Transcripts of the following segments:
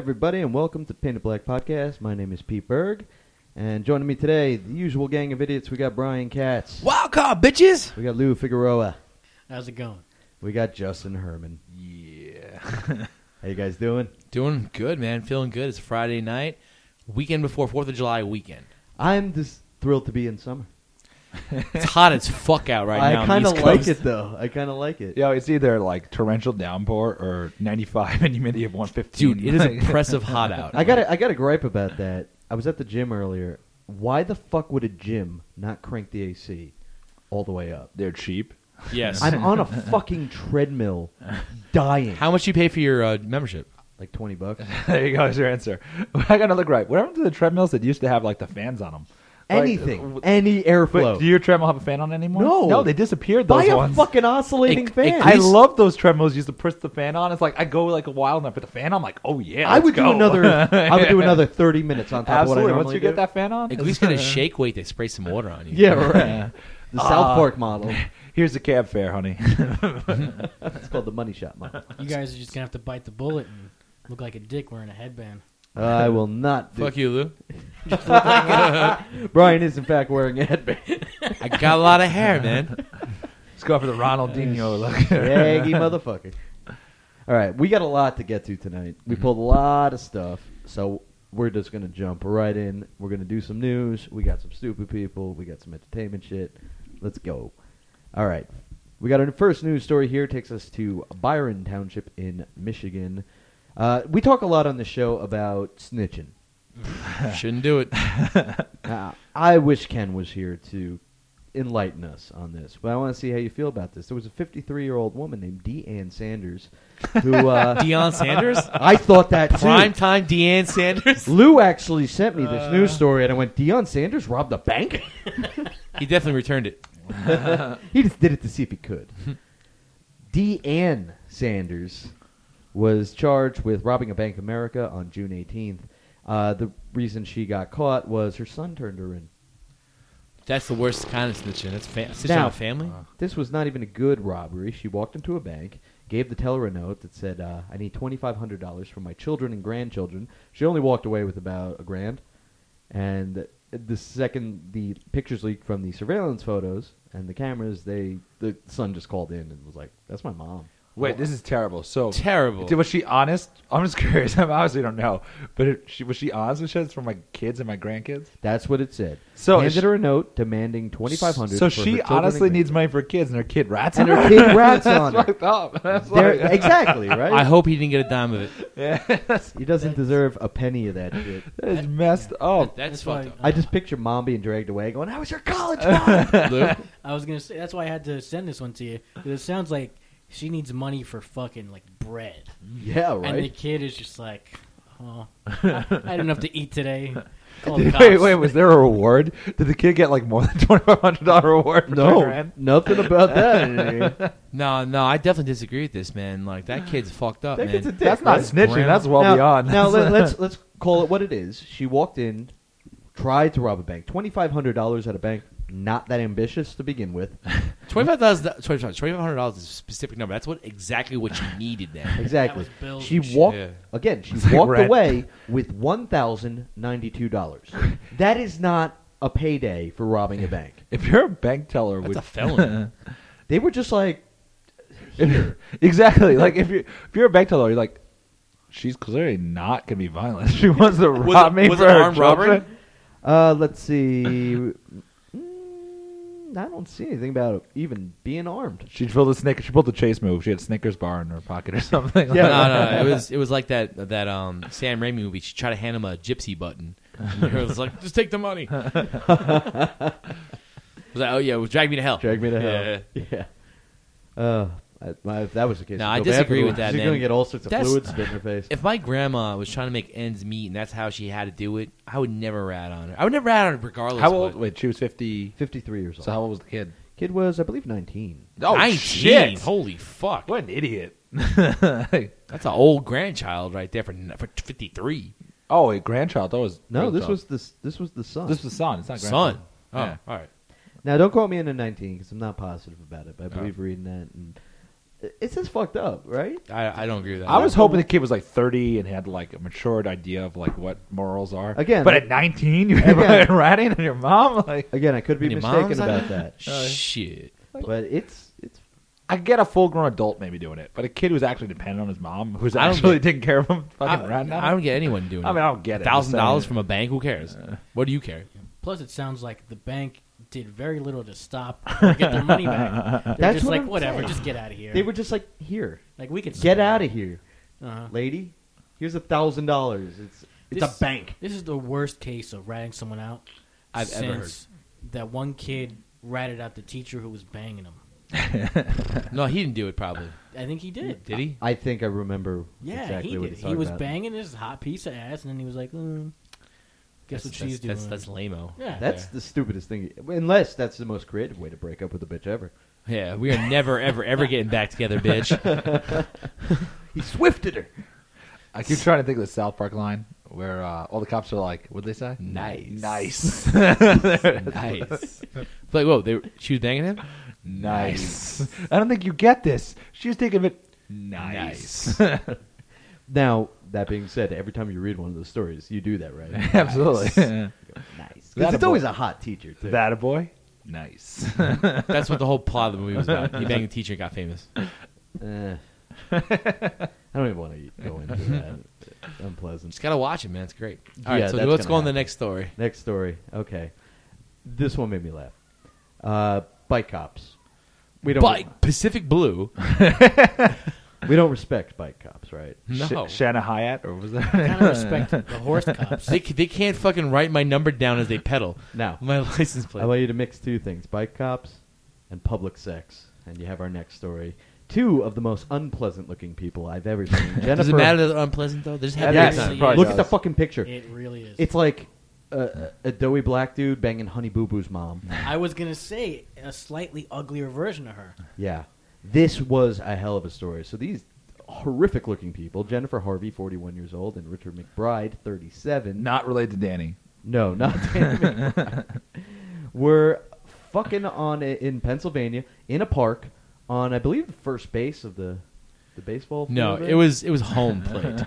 everybody, and welcome to Painted Black Podcast. My name is Pete Berg, and joining me today, the usual gang of idiots. We got Brian Katz. Wild card, bitches! We got Lou Figueroa. How's it going? We got Justin Herman. Yeah. How you guys doing? Doing good, man. Feeling good. It's Friday night. Weekend before 4th of July weekend. I'm just thrilled to be in summer. It's hot as fuck out right now. I kind of like it, though. I kind of like it. Yeah, it's either like torrential downpour or 95 and humidity of 115. Dude, it is oppressive hot out. I got a gripe about that. I was at the gym earlier. Why the fuck would a gym not crank the AC all the way up? They're cheap. Yes. I'm on a fucking treadmill, dying. How much you pay for your membership? Like $20. There you go. Is your answer. I got to look right. What happened to the treadmills that used to have like the fans on them? Anything, any airflow. But do your treadmill have a fan on anymore? No. No, they disappeared, those Buy a ones. fucking oscillating fan. I love those treadmills used to push the fan on. It's like I go like a while and I put the fan on. I'm like, oh yeah, I would let's do go. another 30 minutes on top Absolutely. of what I Once normally you do. get that fan on, At least get a shake weight. They spray some water on you. Yeah, right. The South Park model. Here's the cab fare, honey. It's called the money shot model. You guys are just gonna have to bite the bullet and look like a dick wearing a headband. I will not. Fuck you, Lou. Brian is in fact wearing a headband. I got a lot of hair, man. Let's go for the Ronaldinho look. Shaggy motherfucker. All right, we got a lot to get to tonight. We pulled a lot of stuff, so we're just going to jump right in. We're going to do some news. We got some stupid people. We got some entertainment shit. Let's go. All right. We got our first news story here. It takes us to Byron Township in Michigan. We talk a lot on the show about snitching. Shouldn't do it. I wish Ken was here to enlighten us on this, but I want to see how you feel about this. There was a 53-year-old woman named Deanne Sanders who... Deion Sanders? I thought that too. Primetime Deion Sanders? Lou actually sent me this news story, and I went, Deion Sanders robbed a bank? He definitely returned it. He just did it to see if he could. Deanne Sanders was charged with robbing a Bank of America on June 18th. The reason she got caught was her son turned her in. That's the worst kind of snitching. That's snitching Now, on a family? This was not even a good robbery. She walked into a bank, gave the teller a note that said, I need $2,500 for my children and grandchildren. She only walked away with about $1,000. And the second the pictures leaked from the surveillance photos and the cameras, the son just called in and was like, that's my mom. Wait, this is terrible. So Terrible. Was she honest? I'm just curious. I obviously don't know, but was she honest when she said it's for my kids and my grandkids? That's what it said. So handed her a note demanding $2,500. So for she her children honestly and needs money for her kids, and her kid rats and on her kid rats That's on her. fucked up. That's Exactly, right? I hope he didn't get a dime of it. yeah, He doesn't deserve a penny of that shit. that is messed up. That's why, fucked up. I just picture mom being dragged away going, how was your college fund? Lou? I was gonna say that's why I had to send this one to you. 'Cause it sounds like she needs money for fucking like bread, Yeah, and the right? kid is just like, "Oh, I had enough to eat today." Call the Wait, cops. was there a reward? Did the kid get like more than $2,500 reward? For No, $2,000? nothing about that. No, I definitely disagree with this, man. Like, that kid's fucked up, That man. kid's a dick, That's not right? snitching. Grandma. That's well beyond. Now let's call it what it is. She walked in, tried to rob a bank. $2,500 at a bank, not that ambitious to begin with. $2,500 is a specific number. That's exactly what you needed then. Exactly. That was bills She and shit. walked Yeah. again. She It's like walked rent. away with $1,092. That is not a payday for robbing a bank. If you're a bank teller, That's a felony. They were just like, exactly. Like if you're a bank teller, you're like, she's clearly not gonna be violent. She wants to rob me was for it her armed robbery? children. let's see. I don't see anything about even being armed. She pulled a Snickers. She pulled the chase move. She had a Snickers bar in her pocket or something. Yeah. No. It was like that Sam Raimi movie. She tried to hand him a gypsy button. And he was like, just take the money. I was like, oh yeah, well, drag me to hell. Drag me to hell. Yeah. Yeah. If that was the case, No, I'd I go bad disagree for with her. that, She's man. going to get all sorts of That's- fluid spit in her face. If my grandma was trying to make ends meet and that's how she had to do it, I would never rat on her. I would never rat on her regardless. How old? but- Wait, she was 50. 53 years old. So how old was the kid? Kid was, I believe, 19. Oh 19. shit! Holy fuck. What an idiot! That's an old grandchild right there for 53. Oh, a grandchild. That was No, this dog. was the son. this was the son. It's not Son. grandchild. Oh, Yeah. all right. Now, don't quote me into 19 because I'm not positive about it, but I believe reading that. And It's just fucked up, right? I don't agree with that. I was hoping the kid was like 30 and had like a matured idea of like what morals are. Again, but like- at 19, you're Again- ratting on your mom. Like, Again, I could be And your mistaken mom's like about that, Shit. but it's I get a full-grown adult maybe doing it, but a kid who's actually dependent on his mom, who's I don't actually get- taking care of him, fucking ratting on I him. don't get anyone doing it. I mean, I don't get it. I'm just $1,000 saying. from a bank? Who cares? What do you care? Plus, it sounds like the bank did very little to stop or get their money back. They're That's just what like, I'm whatever, saying. just get out of here. they were just like, here, like, we could get out of here, Uh-huh. lady. Here's $1,000. It's This- a bank. This is the worst case of ratting someone out I've ever heard. since that one kid ratted out the teacher who was banging him. No, he didn't do it. Probably I think he did. did he? I think I remember Yeah, exactly he what did. he's He talking was about. banging his hot piece of ass, and then he was like, guess what she's doing. That's lame-o. Yeah. That's the stupidest thing. Unless that's the most creative way to break up with a bitch ever. Yeah, we are never, ever getting back together, bitch. He swifted her. I keep trying to think of the South Park line where all the cops are like, what'd they say? Nice. Nice. Nice. Like, whoa, she was banging him? Nice. I don't think you get this. She was taking it nice. Now, that being said, every time you read one of those stories, you do that, right? Absolutely. Nice. That Because a it's always boy. a hot teacher, too. That a boy? Nice. That's what the whole plot of the movie was about. He banged the teacher and got famous. I don't even want to go into that. Unpleasant. Just gotta watch it, man. It's great. All right, Yeah, so that's let's gonna go on the happen. next story. Next story. Okay. This one made me laugh. Bike cops. We don't Bike Pacific Blue. we don't respect bike cops, right? No, Shanna Hyatt, or was that? kind of respect the horse cops. they can't fucking write my number down as they pedal. Now, My license plate. I want you to mix two things: bike cops and public sex. And you have our next story. Two of the most unpleasant-looking people I've ever seen. Jennifer, Does it matter that they're unpleasant though? They just have Yes. a good time. Probably Look does. at the fucking picture. It really is. It's like a doughy black dude banging Honey Boo Boo's mom. I was gonna say a slightly uglier version of her. Yeah. This was a hell of a story. So these horrific-looking people, Jennifer Harvey, 41 years old, and Richard McBride, 37. Not related to Danny. No, not Danny McBride. Were fucking in Pennsylvania in a park on, I believe, the first base of the baseball field. No, there? it was home plate.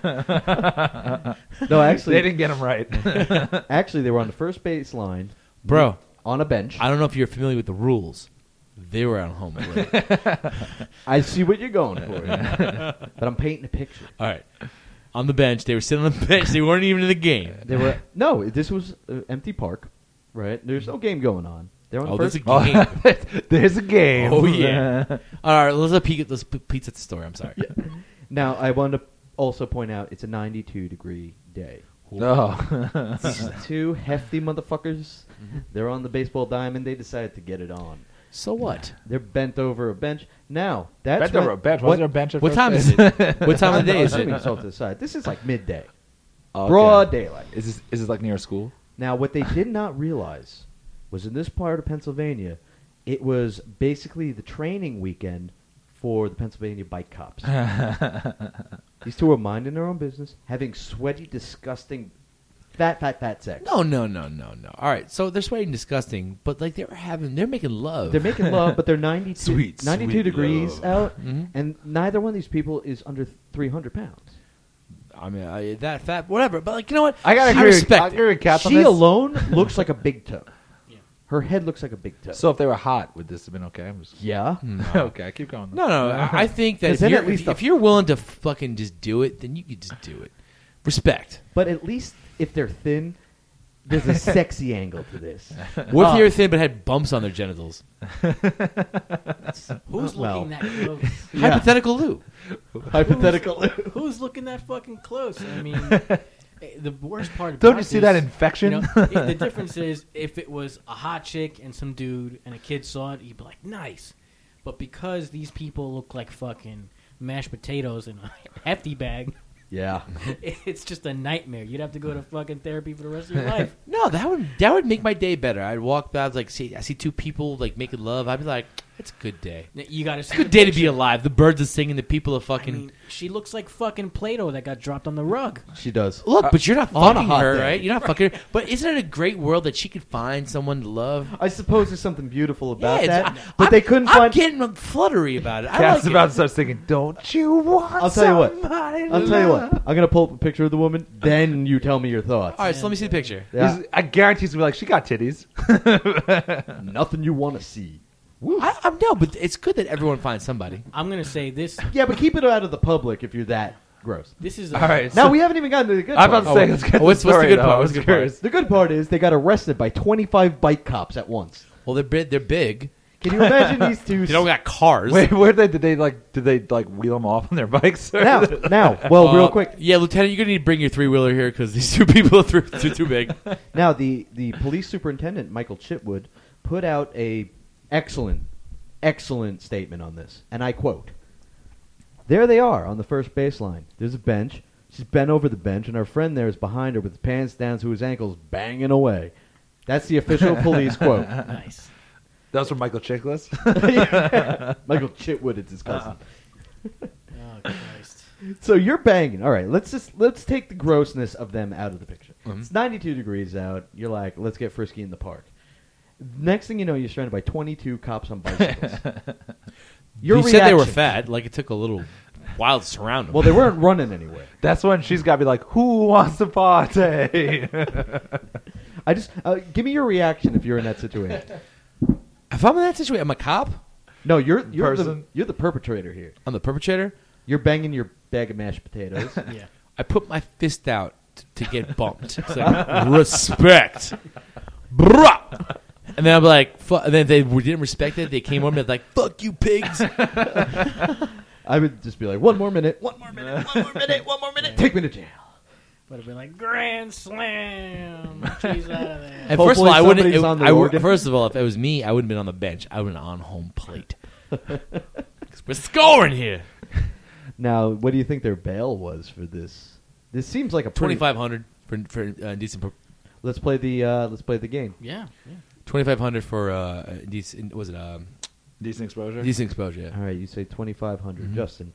No, actually, They didn't get him right. actually, they were on the first base line, Bro, on a bench. I don't know if you're familiar with the rules. They were on home plate. I see what you're going for, but I'm painting a picture. All right. On the bench. They were sitting on the bench. They weren't even in the game. They were this was an empty park, right? There's no game going on. They're on the Oh, there's first. a game. There's a game. Oh, yeah. All right, let's peek at the story. I'm sorry. Now, I want to also point out it's a 92-degree day. Oh. These two hefty motherfuckers, they're on the baseball diamond. They decided to get it on. So what? They're bent over a bench. Now, that's Bent over a bench. Was there a bench at What first time base? is it? What time of the day is Assuming it? it's off to the side. This is like midday. Okay. Broad daylight. Is this like near a school? Now, what they did not realize was in this part of Pennsylvania, it was basically the training weekend for the Pennsylvania bike cops. These two were minding their own business, having sweaty, disgusting, fat sex. No. All right, so they're sweating disgusting, but like they're making love. They're making love, but they're 92, Sweet, 92 sweet degrees love. out, Mhm. and neither one of these people is under 300 pounds. I mean, that fat, whatever. But like, you know what? I gotta I agree. respect I it. agree with Katz on She this. alone looks like a big toe. Yeah. Her head looks like a big toe. So if they were hot, would this have been okay? I'm just... yeah. Okay, keep going. No. I think that 'Cause if then you're, at least if you're willing to fucking just do it, then you could just do it. Respect. But at least if they're thin, there's a sexy angle to this. What if you're thin but had bumps on their genitals? Who's Well. looking that close? Yeah. Hypothetical Lou. Hypothetical. Who's looking that fucking close? I mean, the worst part about Don't you see this, that infection? You know, the difference is if it was a hot chick and some dude and a kid saw it, you'd be like, nice. But because these people look like fucking mashed potatoes in a hefty bag, Yeah. It's just a nightmare. You'd have to go to fucking therapy for the rest of your life. No, that would make my day better. I'd walk by, I see two people like making love. I'd be like, it's a good day. You got to see. Good day to be alive. The birds are singing. The people are I fucking. mean, she looks like fucking Play-Doh that got dropped on the rug. She does. Look, but you're not on a fucking hot her, day. right? You're not fucking her. But isn't it a great world that she could find someone to love? I suppose there's something beautiful about it's- that. But they couldn't I'm find. getting fluttery about it. I Cass like about it. to start singing, don't you want I'll tell you what. somebody to I'll tell you love?" what. I'm gonna pull up a picture of the woman. Then you tell me your thoughts. All right, so let me see the picture. Yeah. I guarantee he's gonna be like, she got titties. Nothing you want to see. No, but it's good that everyone finds somebody. I'm gonna say this. Yeah, but keep it out of the public if you're that gross. This is All right. Now so- we haven't even gotten to the good I'm part. about to say, let's get what's the the story, good though. part? I What's was the good part? curious. The good part is they got arrested by 25 bike cops at once. Well, they're big. Can you imagine these two? They don't got cars. Wait, where did they wheel them off on their bikes? now, well, real quick. Yeah, Lieutenant, you're gonna need to bring your 3-wheeler here because these two people are too big. Now, the police superintendent, Michael Chitwood, put out a excellent statement on this, and I quote: "There they are on the first baseline. There's a bench. She's bent over the bench, and our friend there is behind her with his pants down to his ankles, banging away." That's the official police quote. nice. That was from Michael Chiklis. Michael Chitwood is his cousin. Oh Christ. So you're banging. All right, let's take the grossness of them out of the picture. Mhm. It's 92 degrees out. You're like, let's get frisky in the park. Next thing you know, you're surrounded by 22 cops on bicycles. Your You said they were reaction- fat. Like it took a little while to surround them. Well, they weren't running anywhere. That's when she's got to be like, who wants to party? I just give me your reaction if you're in that situation. if I'm in that situation, I'm a cop. No, you're the Person. perpetrator here. I'm the perpetrator. You're banging your bag of mashed potatoes. Yeah. I put my fist out to get bumped. It's like, respect. Bruh. And then I'm like, and then they didn't respect it. They came over and they're like, fuck you, pigs. I would just be like, one more minute, one more minute, take me to jail. Would have been like Grand Slam. She's out of there. And first of Hopefully all, I wouldn't. somebody's on the I would- organ. first of all, if it was me, I wouldn't have been on the bench. I would have been on home plate. 'Cause we're scoring here. Now, what do you think their bail was for this? This seems like a pretty... 2,500 for decent. Let's play the game. Yeah. 2,500 for decent. Was it Decent exposure? decent exposure? Yeah. All right, you say 2,500. Justin,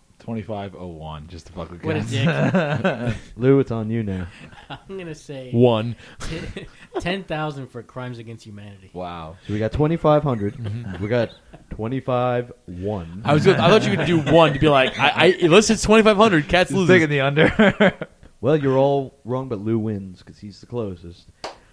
2501, just to fuck with What a Cass. dick. Lou, it's on you now. I'm gonna say One. 10,000 for crimes against humanity. Wow. So we got 2,500. We got 25-1. I thought you could do one to be like, unless it's 2,500, Cats He's loses. taking the under. Well, you're all wrong, but Lou wins because he's the closest.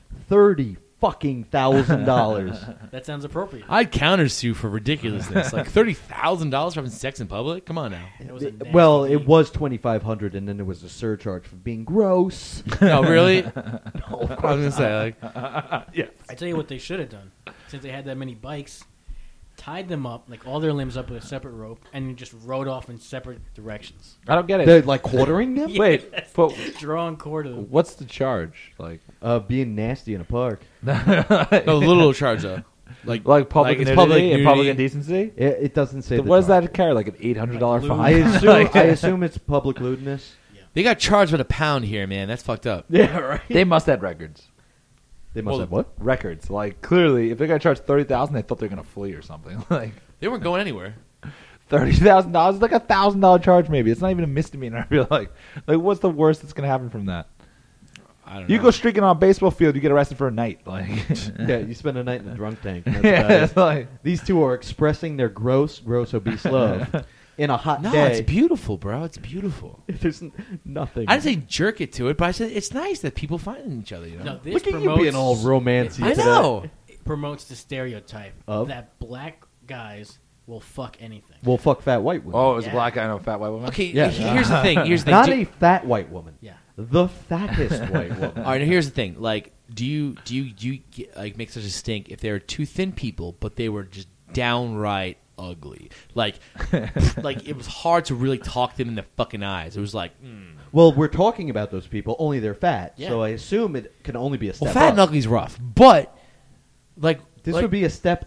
$30,000. That sounds appropriate. I'd countersue for ridiculousness, like $30,000 for having sex in public. Come on now. That was a nasty Well, it deed. was 2,500, and then there was a surcharge for being gross. No, really? No, I was gonna say like, I tell you what they should have done. Since they had that many bikes, tied them up, like all their limbs up with a separate rope, and just rode off in separate directions. I don't get They're it. like quartering them. Wait, but Drawing cord to them. what's the charge? Like Being nasty in a park. no, little charge though. public nudity it's and public public nudity. indecency? It doesn't say. So the what does charge. that carry? Like an $800 fine? I assume it's public lewdness. They got charged with a pound here, man. That's fucked up. Yeah, right. They must have records. They must Well, have what? Records. Like clearly, if they got charged $30,000, they thought they were gonna flee or something. Like They weren't going anywhere. $30,000 is like a $1,000 charge. Maybe it's not even a misdemeanor. I feel like what's the worst that's gonna happen from that? I don't know. You go streaking on a baseball field, you get arrested for a night. Like Yeah, you spend a night in a drunk tank. That's yeah, about it. it's like These two are expressing their gross obese love in a hot No, day. it's beautiful, bro. It's beautiful. There's nothing. I didn't say jerk it to it, but I said it's nice that people find each other. You know? No, this Look at you promotes, being all romancy. I today. know. it promotes the stereotype Of? that black guys will fuck anything. Well, fuck fat white women. oh, it was Yeah. a black guy and a fat white woman. Okay, Yeah. here's the thing. Here's the Not thing. a fat white woman. Yeah. The fattest white woman. All right, now here's the thing. Like, do you get, like make such a stink if there are two thin people, but they were just downright ugly? Like it was hard to really talk them in the fucking eyes. It was like, Well, we're talking about those people. Only they're fat. Yeah. So I assume it can only be a step well, fat up. and ugly's rough, but like This like, would be a step up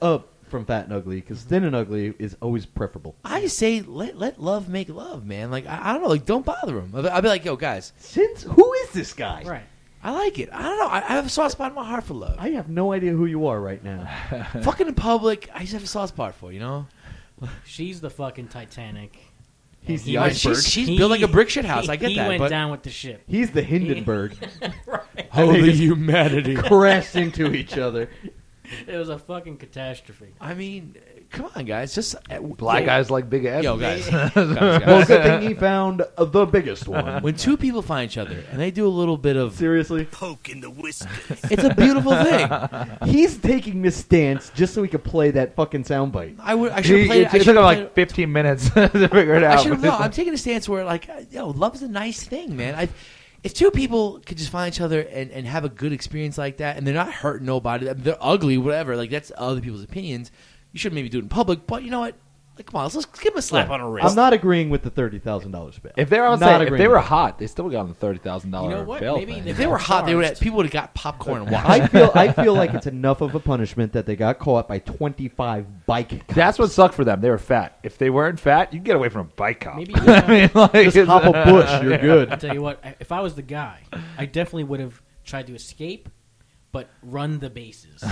from fat and ugly because thin and ugly is always preferable. I say let love make love, man. Like I don't know, like don't bother them. I'll be like, yo, guys, Since who is this guy? Right. I like it. I don't know. I have a soft spot in my heart for love. I have no idea who you are right now. Fucking in public, I just have a soft spot for, you know? She's the fucking Titanic. He's And the he- iceberg. She's built like a brick shit house. I get he that. went But down with the ship. He's the Hindenburg. Right. And they just humanity. crashed into each other. It was a fucking catastrophe. I mean, come on, guys. Just Black guys like big ass. Yo, guys. Well, good thing he found the biggest one. When two people find each other and they do a little bit of, Seriously, it's a beautiful thing. he's taking this stance just so he could play that fucking soundbite. I should have played. It took him like 15 minutes to figure it I out. should have. No, I'm taking a stance where, like, love is a nice thing, man. If two people could just find each other and have a good experience like that, and they're not hurting nobody, I mean, they're ugly, whatever. Like that's other people's opinions. You shouldn't maybe do it in public, but you know what? Like, come on, let's give him a slap on the wrist. I'm not agreeing with the $30,000 bail. If they were, if they were hot, they still got on the $30,000 You know what? bail Maybe thing. they- If they were hot, charged. people would have got popcorn and watched. I feel like it's enough of a punishment that they got caught by 25 bike cops. That's what sucked for them. They were fat. If they weren't fat, you can get away from a bike cop. Maybe I mean, like, Just hop a bush, you're good. I'll tell you what. If I was the guy, I definitely would have tried to escape, but run the bases.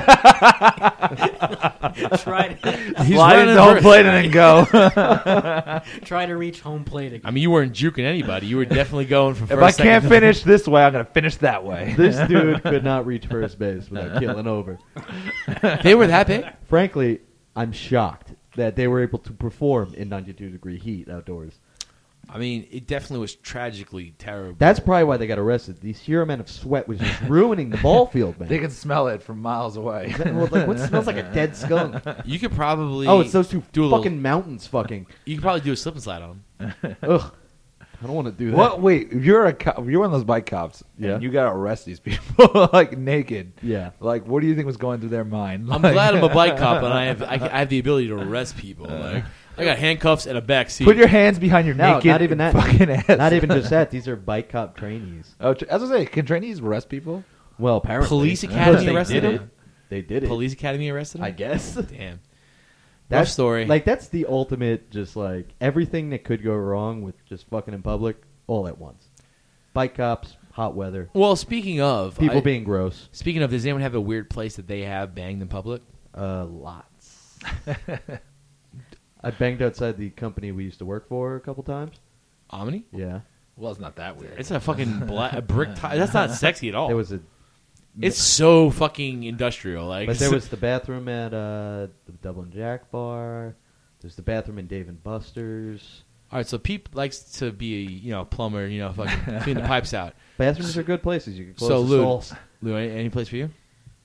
try He's slide running into home first. plate and then go. to reach home plate again. I mean, you weren't juking anybody. You were definitely going for If first. I can't second. finish this way, I'm going to finish that way. This dude could not reach first base without killing over. They were that big. Frankly, I'm shocked that they were able to perform in 92-degree heat outdoors. I mean, it definitely was tragically terrible. That's probably why they got arrested. The sheer amount of sweat was just ruining the ball field, man. They can smell it from miles away. Well, like, what smells like a dead skunk? You could probably. Oh, it's those two do a fucking little- mountains fucking. You could probably do a slip and slide on them. Ugh. I don't want to do that. What? Wait, if you're if you're one of those bike cops, Yeah. and you got to arrest these people like naked. Yeah. Like, what do you think was going through their mind? I'm Like- glad I'm a bike cop and I have the ability to arrest people. Like I got handcuffs and a back seat. Put your hands behind your No, naked not even that. fucking ass. Not even just that. These are bike cop trainees. Oh, as I say, can trainees arrest people? Well, apparently. Police Because Academy they arrested did him? it. They did it. Police Academy arrested him. I guess. Damn. That's Rough story. Like, that's the ultimate, just like, everything that could go wrong with just fucking in public, all at once. Bike cops, hot weather, Well, speaking of people being gross. Speaking of, does anyone have a weird place that they have banged in public? Lots. I banged outside the company we used to work for a couple times. Omni? Yeah. Well, it's not that weird. It's a fucking a brick. That's not sexy at all. There was a. It's so fucking industrial. Like, But there was the bathroom at the Dublin Jack Bar. There's the bathroom in Dave and Buster's. all right. So Pete likes to be a plumber. Fucking clean the pipes out. Bathrooms are good places. You can close So the Lou, stalls. Lou, any place for you?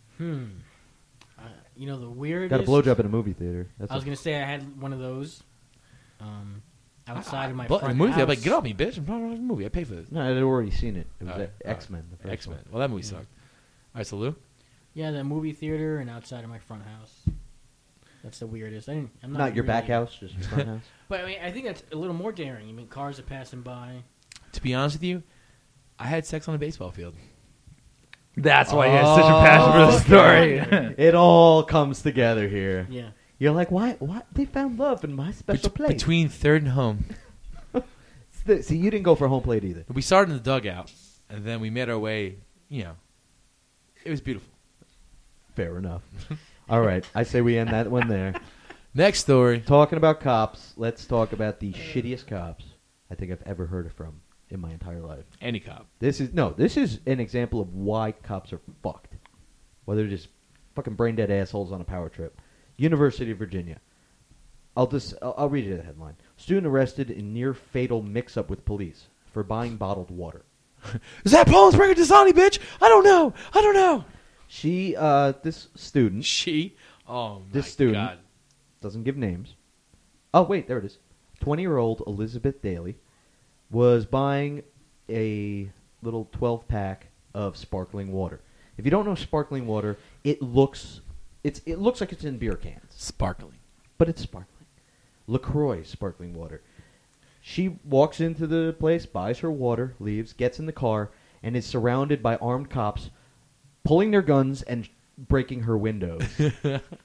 The weirdest. Got a blowjob in a movie theater. That's I was a- gonna say I had one of those. Outside of my But front the movie, house. I'm like, get off me, bitch! I'm not watching the movie. I pay for this. No, I'd already seen it. It was All right, X-Men. The first X-Men. one. Well, that movie sucked. All right, so Lou. Yeah, the movie theater and outside of my front house. That's the weirdest. I'm not Not your really- back house, just your front house. But I mean, I think that's a little more daring. I mean, cars are passing by. To be honest with you, I had sex on a baseball field. That's why he has such a passion for the story. It all comes together here. Yeah. You're like, why? What? They found love in my special place. Between third and home. See, you didn't go for home plate either. We started in the dugout, and then we made our way. It was beautiful. Fair enough. All right, I say we end that one there. Next story. Talking about cops, let's talk about the shittiest cops I think I've ever heard from in my entire life. Any cop. This is an example of why cops are fucked. Whether they're just fucking brain dead assholes on a power trip. University of Virginia. I'll read you the headline. Student arrested in near fatal mix up with police for buying bottled water. Is that Poland Springer Dasani, bitch? I don't know. She this student She. Oh my This student- God. doesn't give names. Oh wait, there it is. 20-year-old Elizabeth Daly was buying a little 12-pack of sparkling water. If you don't know sparkling water, it looks like it's in beer cans, Sparkling. but it's sparkling. LaCroix sparkling water. She walks into the place, buys her water, leaves, gets in the car, and is surrounded by armed cops pulling their guns and breaking her windows.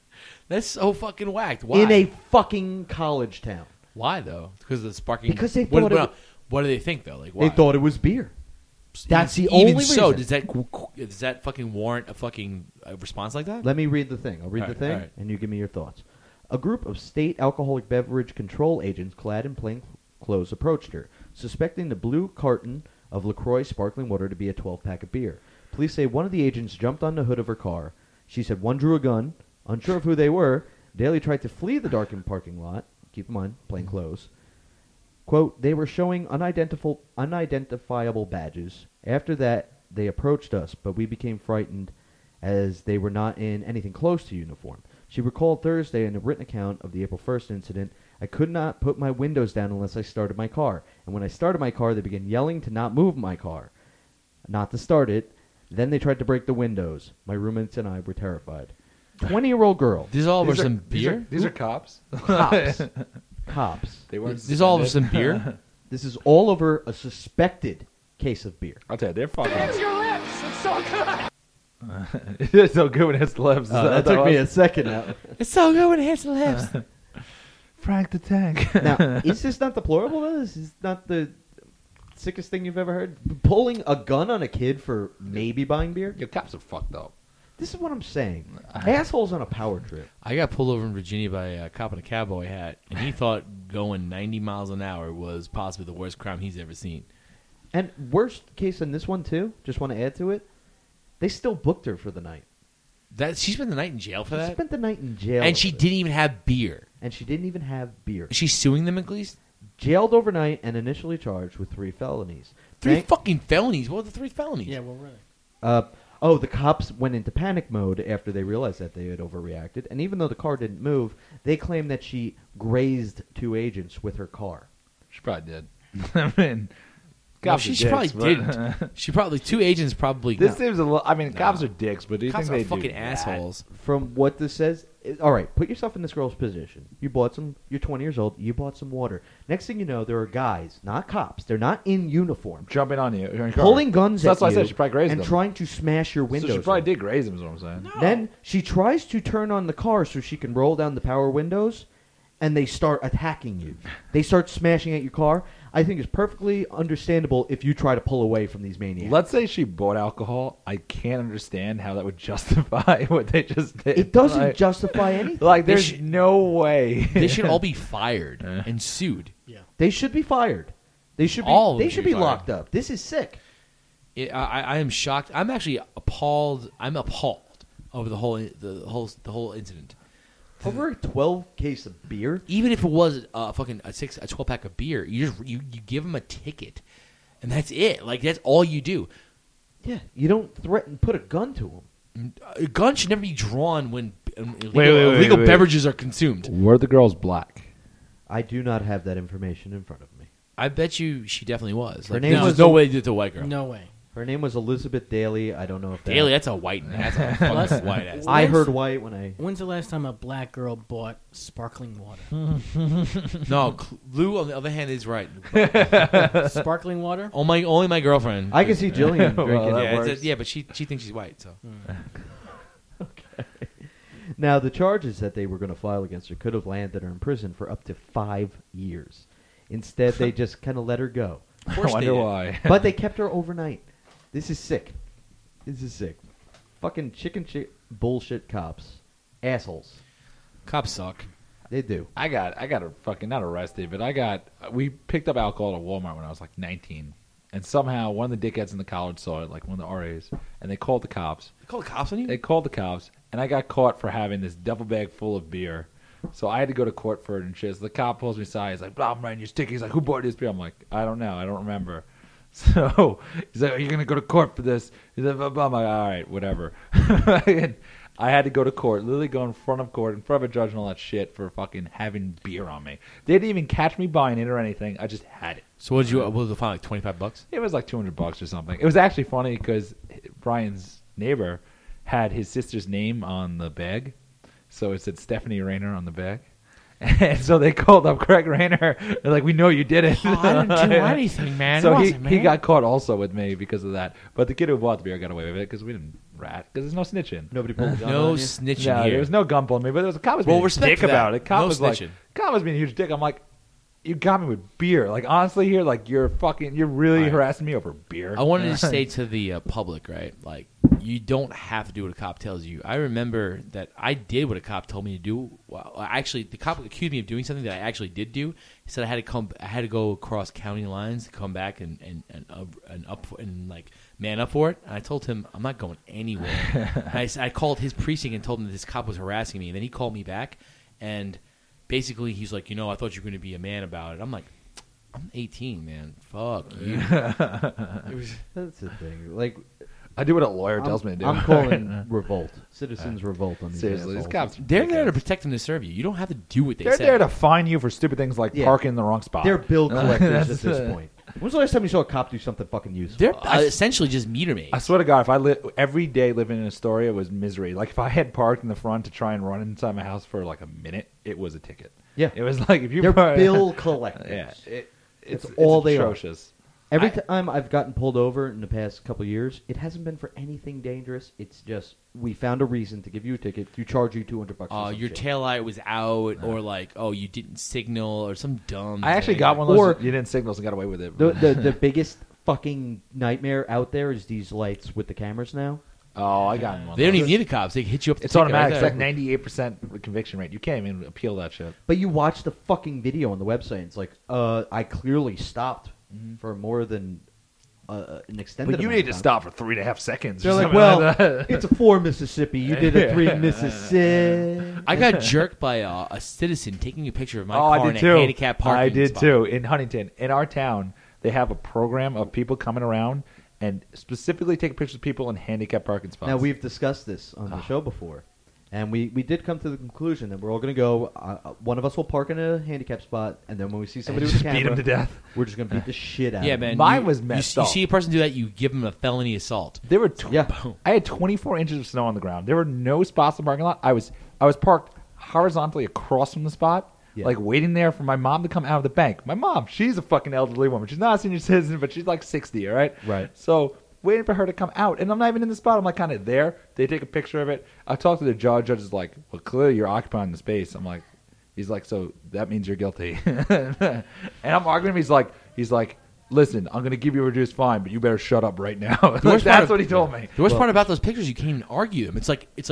That's so fucking whacked. Why? in a fucking college town. Why though? Because of the sparking. Because they what, thought what do they think though? Like why? They thought it was beer. That's the Even only so, reason. does that fucking warrant a fucking response like that? Let me read the thing. I'll read All the right, thing, all right. and you give me your thoughts. A group of state alcoholic beverage control agents clad in plain clothes approached her, suspecting the blue carton of LaCroix sparkling water to be a 12-pack of beer. Police say one of the agents jumped on the hood of her car. She said one drew a gun. Unsure of who they were, Daly tried to flee the darkened parking lot. Keep in mind, plain clothes. Quote, they were showing unidentifiable badges. After that, they approached us, but we became frightened as they were not in anything close to uniform. She recalled Thursday in a written account of the April 1st incident, I could not put my windows down unless I started my car. And when I started my car, they began yelling to not move my car, not to start it. Then they tried to break the windows. My roommates and I were terrified. 20-year-old girl. This is all over These are- some beer. These are cops. Cops. Cops. They weren't. This is all over suspended. some beer. This is all over a suspected case of beer. I'll tell you, they're fucking. It's your lips. It's so good. It's so good when it hits the lips. That took me a second now. It's so good when it hits the lips. Frank the Tank. Now, is this not deplorable, though? This is not the sickest thing you've ever heard? Pulling a gun on a kid for maybe buying beer? Your cops are fucked up. This is what I'm saying. Assholes on a power trip. I got pulled over in Virginia by a cop in a cowboy hat, and he thought going 90 miles an hour was possibly the worst crime he's ever seen. And worst case in this one, too, just want to add to it, they still booked her for the night. That she spent the night in jail for She that, spent the night in jail. and she with it. didn't even have beer. And she didn't even have beer. Is she suing them at least? Jailed overnight and initially charged with 3 felonies. Three Thank- fucking felonies. What were the 3 felonies? Yeah, well, really. The cops went into panic mode after they realized that they had overreacted. And even though the car didn't move, they claimed that she grazed 2 agents with her car. She probably did. I mean, No, cops are she probably dicks, but- didn't. She probably 2 agents probably. This no. seems a little. I mean, cops are dicks, but do you Cops think are they fucking do assholes. From what this says, all right, put yourself in this girl's position. You're 20 years old, you bought some water. Next thing you know, there are guys, not cops, they're not in uniform, That. Jumping on you, in your car. pulling guns So at that's why you I said she probably grazed and them. trying to smash your windows. So she probably in. did graze him. Is what I'm saying. No. Then she tries to turn on the car so she can roll down the power windows, and they start attacking you. They start smashing at your car. I think it's perfectly understandable if you try to pull away from these maniacs. Let's say she bought alcohol. I can't understand how that would justify what they just did. It doesn't Like, justify anything. like They there's should- no way. They should all be fired and sued. Yeah. They should be fired. They should be. All of They them should should be be fired. locked up. This is sick. I am shocked. I'm actually appalled. I'm appalled over the whole incident. Over a 12 case of beer. Even if it was a 12 pack of beer, you give them a ticket, and that's it. Like that's all you do. Yeah, you don't threaten. Put a gun to them. A gun should never be drawn when illegal, wait, illegal wait. beverages are consumed. Were the girls black? I do not have that information in front of me. I bet you she definitely was. Her Like, name there's was- no way it's a white girl. No way. Her name was Elizabeth Daly. I don't know if that. Daly, that's a white. That's a fucking white ass. I heard white when I. When's the last time a black girl bought sparkling water? No, Lou on the other hand is right. Sparkling water? Only my girlfriend. I can see Jillian Well, drinking. that yeah, works. but she thinks she's white. So Now, the charges that they were going to file against her could have landed her in prison for up to 5 years. Instead, they just kind of let her go. of I course they wonder did. why. But they kept her overnight. This is sick. This is sick. Fucking chicken shit bullshit cops. Assholes. Cops suck. They do. I got fucking not arrested, but we picked up alcohol at Walmart when I was like 19, and somehow one of the dickheads in the college saw it, like one of the RAs, and they called the cops. They call the cops on you? They called the cops, and I got caught for having this duffel bag full of beer. So I had to go to court for it and shit. So the cop pulls me aside. He's like, "Blah, I'm writing your sticky." He's like, "Who bought this beer?" I'm like, "I don't know. I don't remember." So he's like, "Are you gonna go to court for this?" He's like, "Blah, blah." I'm like, "All right, whatever." And I had to go to court, literally go in front of court, in front of a judge and all that shit for fucking having beer on me. They didn't even catch me buying it or anything. I just had it. So what did you? What was the fine? Like $25? It was like $200 or something. It was actually funny because Brian's neighbor had his sister's name on the bag, so it said Stephanie Rayner on the bag. And so they called up Craig Rayner. They're like, "We know you did it." I didn't do anything, man. So It he wasn't, he man. got caught also with me because of that. But the kid who bought the beer got away with it because we didn't rat because there's no snitching. Nobody pulled a gun No on you? snitching No, here. there was no gun pulling me, but there was a cop was Well, being a respect dick for that. about it. Cop No was snitching. cop was being a huge dick. I'm like, you got me with beer. Like honestly, here, like you're really Right. harassing me over beer. I wanted to say to the public, right? Like, you don't have to do what a cop tells you. I remember that I did what a cop told me to do. Well, actually, the cop accused me of doing something that I actually did do. He said I had to go across county lines to come back and man up for it. And I told him I'm not going anywhere. I called his precinct and told him that this cop was harassing me. And then he called me back, and basically he's like, I thought you were going to be a man about it. I'm like, I'm 18, man. Fuck you. It was. That's the thing. Like, I do what a lawyer tells me to do. I'm calling revolt. Citizens revolt on these Seriously, these assholes. cops. They're there to protect and to serve you. You don't have to do what they They're say. there to fine you for stupid things like Yeah. parking in the wrong spot. They're bill collectors at That's this point. When's the last time you saw a cop do something fucking useful? They're essentially just meter maids. I swear to God, if I every day living in Astoria was misery. Like if I had parked in the front to try and run inside my house for like a minute, it was a ticket. Yeah. It was like if you They're park- bill collectors. Yeah, It's all they are. atrocious. Every time I've gotten pulled over in the past couple of years, it hasn't been for anything dangerous. It's just we found a reason to give you a ticket to charge you $200 for some Your shit. taillight was out, or like, you didn't signal, or some dumb. I actually thing. got one of those. Or- You didn't signals and got away with it. The biggest fucking nightmare out there is these lights with the cameras now. Oh, I got one. They don't even need the cops. They can hit you up. It's the ticket automatic. right It's there. like 98% conviction rate. You can't even appeal that shit. But you watch the fucking video on the website. And it's like, I clearly stopped for more than an extended. But you amount need of to time. stop for 3.5 seconds. They're or like, something well, like that. it's a 4 Mississippi. You did a 3 Mississippi. I got jerked by a citizen taking a picture of my Oh, car I in did a too. handicapped parking I did spot. too. In Huntington, in our town, they have a program of people coming around and specifically taking pictures of people in handicapped parking spots. Now, we've discussed this on the show before, and we did come to the conclusion that we're all going to go, one of us will park in a handicap spot, and then when we see somebody with a just beat camera, him to death. we're just going to beat the shit out Yeah, of them. man. Mine you- was you messed you up. see a person do that, you give them a felony assault. There were Yeah. I had 24 inches of snow on the ground. There were no spots in the parking lot. I was parked horizontally across from the spot, Yeah. like waiting there for my mom to come out of the bank. My mom, she's a fucking elderly woman. She's not a senior citizen, but she's like 60, all right? Right. So waiting for her to come out, and I'm not even in the spot. I'm like kind of there. They take a picture of it. I talked to the judge. Judge is like, well, clearly you're occupying the space. I'm like, he's like, so that means you're guilty. And I'm arguing. He's like, listen, I'm going to give you a reduced fine, but you better shut up right now. Like, worst part that's of- what he told me. The worst part about those pictures, you can't even argue them. It's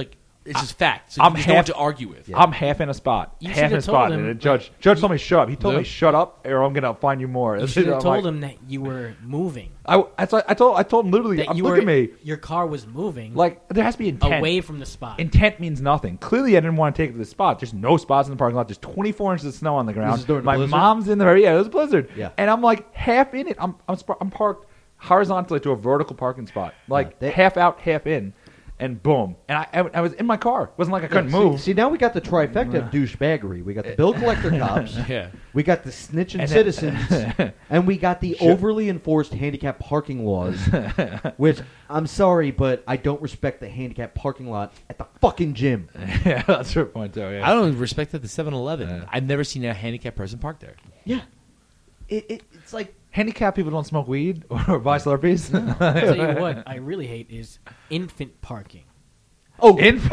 just fact. So I'm you just half- know what to argue with. I'm half in a spot. You half should've in a told spot. him, And the judge told me shut up. He told Lou? me shut up, or I'm gonna find you more. You should I'm have told like- him that you were moving. I told him literally. That Look at me. Your car was moving Like there has to be intent. away from the spot. Intent means nothing. Clearly, I didn't want to take it to the spot. There's no spots in the parking lot. There's 24 inches of snow on the ground. is during the My blizzard? mom's in there. Yeah, it was a blizzard. Yeah. And I'm like half in it. I'm parked horizontally to a vertical parking spot, like they- half out, half in, and boom. And I was in my car. It wasn't like I couldn't move. See, now we got the trifecta of douchebaggery. We got the bill collector cops. Yeah. We got the snitching And citizens, and we got the overly enforced handicap parking laws. Which I'm sorry, but I don't respect the handicap parking lot at the fucking gym. Yeah, that's your point, though. Yeah. I don't respect that the 7-Eleven. Yeah. I've never seen a handicapped person park there. Yeah, it's like Handicapped people don't smoke weed or buy Slurpees. I'll tell you what I really hate is infant parking. yeah,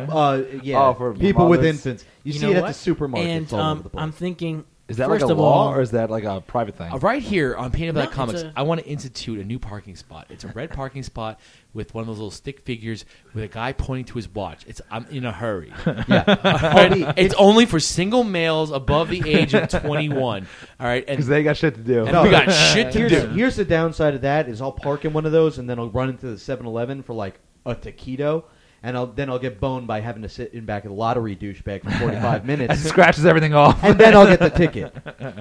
Oh, for people with mothers. infants. You, see know it at what? the supermarkets And all over the place. I'm thinking, Is that first like a of law all, or is that like a private thing? Right here on Painted Black No, Comics, it's a- I want to institute a new parking spot. It's a red parking spot with one of those little stick figures with a guy pointing to his watch. I'm in a hurry. yeah, Right? It's only for single males above the age of 21. All right, Because and they got shit to do. we got shit to do. Here's the downside of that is I'll park in one of those and then I'll run into the 7-Eleven for like a taquito. And I'll get boned by having to sit in back of the lottery douchebag for 45 It minutes, scratches everything off. and then I'll get the ticket.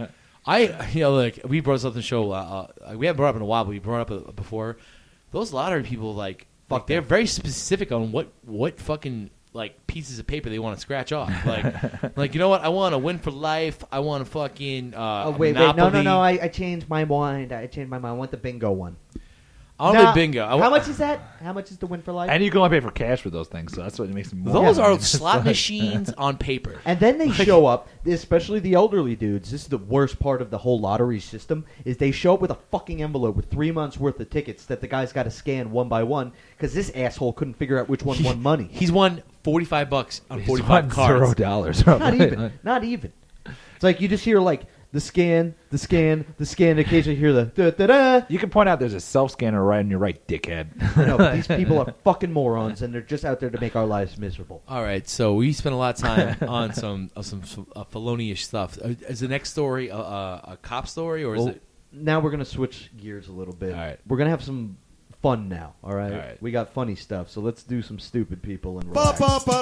Like we brought this up in the show. We haven't brought it up in a while, but we brought it up before. Those lottery people, they're very specific on what fucking like pieces of paper they want to scratch off. Like you know what? I want to win for life. I want to fucking Oh wait, Monopoly. no! I changed my mind. I want the bingo one. I don't play bingo. How much is that? How much is the win for life? And you can only pay for cash for those things, so that's what makes them more. Those Yeah. are slot machines on paper. And then they show up, especially the elderly dudes. This is the worst part of the whole lottery system: is they show up with a fucking envelope with 3 months worth of tickets that the guy's got to scan one by one because this asshole couldn't figure out which one won money. He's won $45 on He's 45 won cards. $0. Not even. Not even. It's like you just hear like the scan, the scan, the scan. Occasionally hear the da da da. You can point out there's a self scanner right on your right, dickhead. No, but these people are fucking morons, and they're just out there to make our lives miserable. All right, so we spent a lot of time on some felonious stuff. Is the next story a cop story, or is Well, it? now we're gonna switch gears a little bit. All right. We're gonna have some fun now. All right. All right. We got funny stuff, so let's do some stupid people and relax.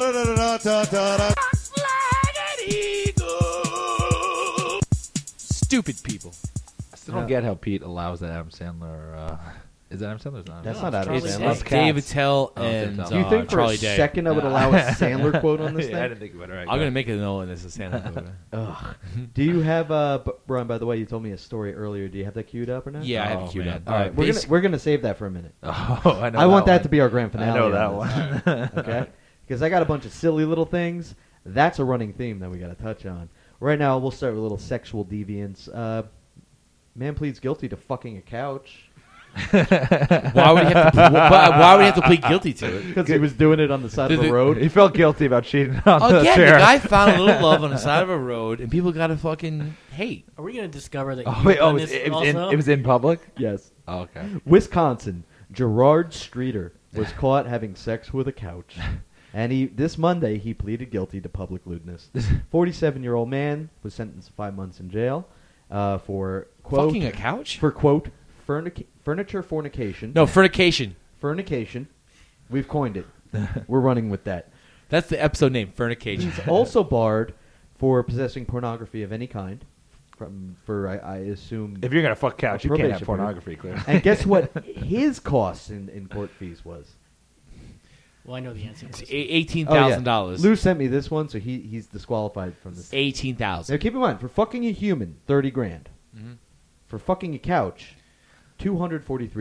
Stupid people. I still don't get how Pete allows that Adam Sandler. Is that Adam Sandler? Or not? That's No, not Adam Charlie Sandler. It's Cats. Dave Attell Oh, and Attell. Do you think for Charlie a Day. second I would allow a Sandler quote on this thing? Yeah, I didn't think about it. Right, I'm gonna make it known this is Santa. Ugh. Do you have Brian? By the way, you told me a story earlier. Do you have that queued up or not? Yeah, I have Oh, it queued man. up. All right, we're gonna save that for a minute. Oh, I know. I want that one. to be our grand finale. I know on that this. one. Okay, because I got a bunch of silly little things. That's a running theme that we got to touch on. Right now, we'll start with a little sexual deviance. Man pleads guilty to fucking a couch Why would he have to? Why would he have to plead guilty to it? because he was doing it on the side of the road. He felt guilty about cheating on the Again, chair. the guy found a little love on the side of a road, and people got to fucking hate. Are we going to discover that Oh, you've wait, done oh, this it was also? it was in public? Yes. Oh, okay. Wisconsin, Gerard Streeter was caught having sex with a couch. And this Monday, he pleaded guilty to public lewdness. 47-year-old man was sentenced to 5 months in jail for, quote, Fucking a couch? for, quote, furniture fornication. No, fornication. Fornication. We've coined it. We're running with that. That's the episode name, fornication. He's also barred for possessing pornography of any kind. I assume. If you're going to fuck couch, you can't Probation have pornography, clearly. And guess what his costs in court fees was? Well, I know the answer. It's to this. $18,000. Lou sent me this one, so he's disqualified from this. Now $18,000. keep in mind, for fucking a human, $30,000. Mhm. For fucking a couch, $243.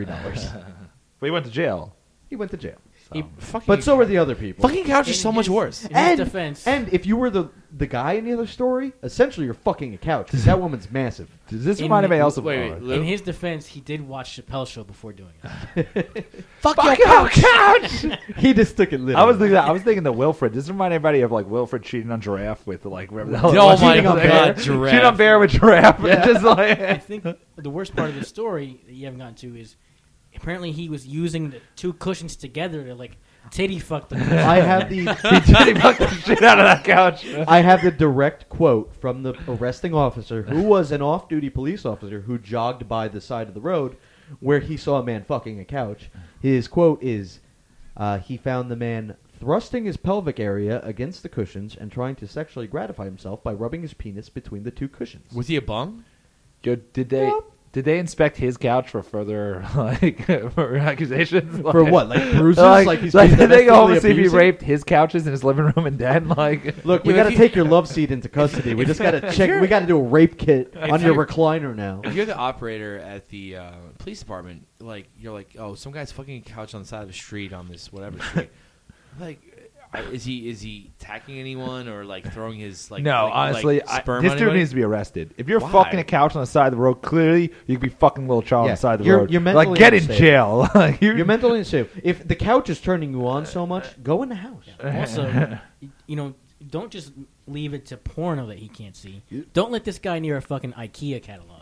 But he went to jail. He went to jail. He fucking- But so were the other people. fucking couch is In so much his- worse. In his And, defense, and if you were the guy in the other story, essentially you're fucking a couch. 'Cause that woman's massive. Does this In- remind anybody else of wait, Lou? in his defense, he did watch Chappelle's show before doing it. Fuck Fuck your your couch. couch! He just took it literally. I was thinking the Wilfred. Does this remind anybody of like Wilfred cheating on Giraffe with like whatever the hell? Oh it was? my Cheating on God, Bear. Giraffe. Cheating on Bear with Giraffe. Yeah. Just I like think the worst part of the story that you haven't gotten to is apparently he was using the two cushions together to like titty fuck the cushion. I have the he fucked the shit out of that couch. I have the direct quote from the arresting officer, who was an off-duty police officer who jogged by the side of the road where he saw a man fucking a couch. His quote is, he found the man thrusting his pelvic area against the cushions and trying to sexually gratify himself by rubbing his penis between the two cushions. Was he a bum? Yo, did they inspect his couch for further like for accusations? For Like- what? Like bruises? Like, he's like being did they go home and see domestically if he abusive? raped his couches in his living room and then like Look, we Yeah, got to if you- take your love seat into custody. We just got to check. We got to do a rape kit on your recliner now. If you're the operator at the police department, like you're like, oh, some guy's fucking a couch on the side of the street on this whatever street. Like, is he attacking anyone or like throwing his like? no, like, honestly, like, sperm this on dude anybody? needs to be arrested. If you're Why? fucking a couch on the side of the road, clearly you could be fucking little child on Yeah, the side of the you're- road. you're like mentally get in unsafe. jail. Like, You're mentally unsafe. If the couch is turning you on so much, go in the house. Also, you know, don't just leave it to porno that he can't see. Don't let this guy near a fucking IKEA catalog.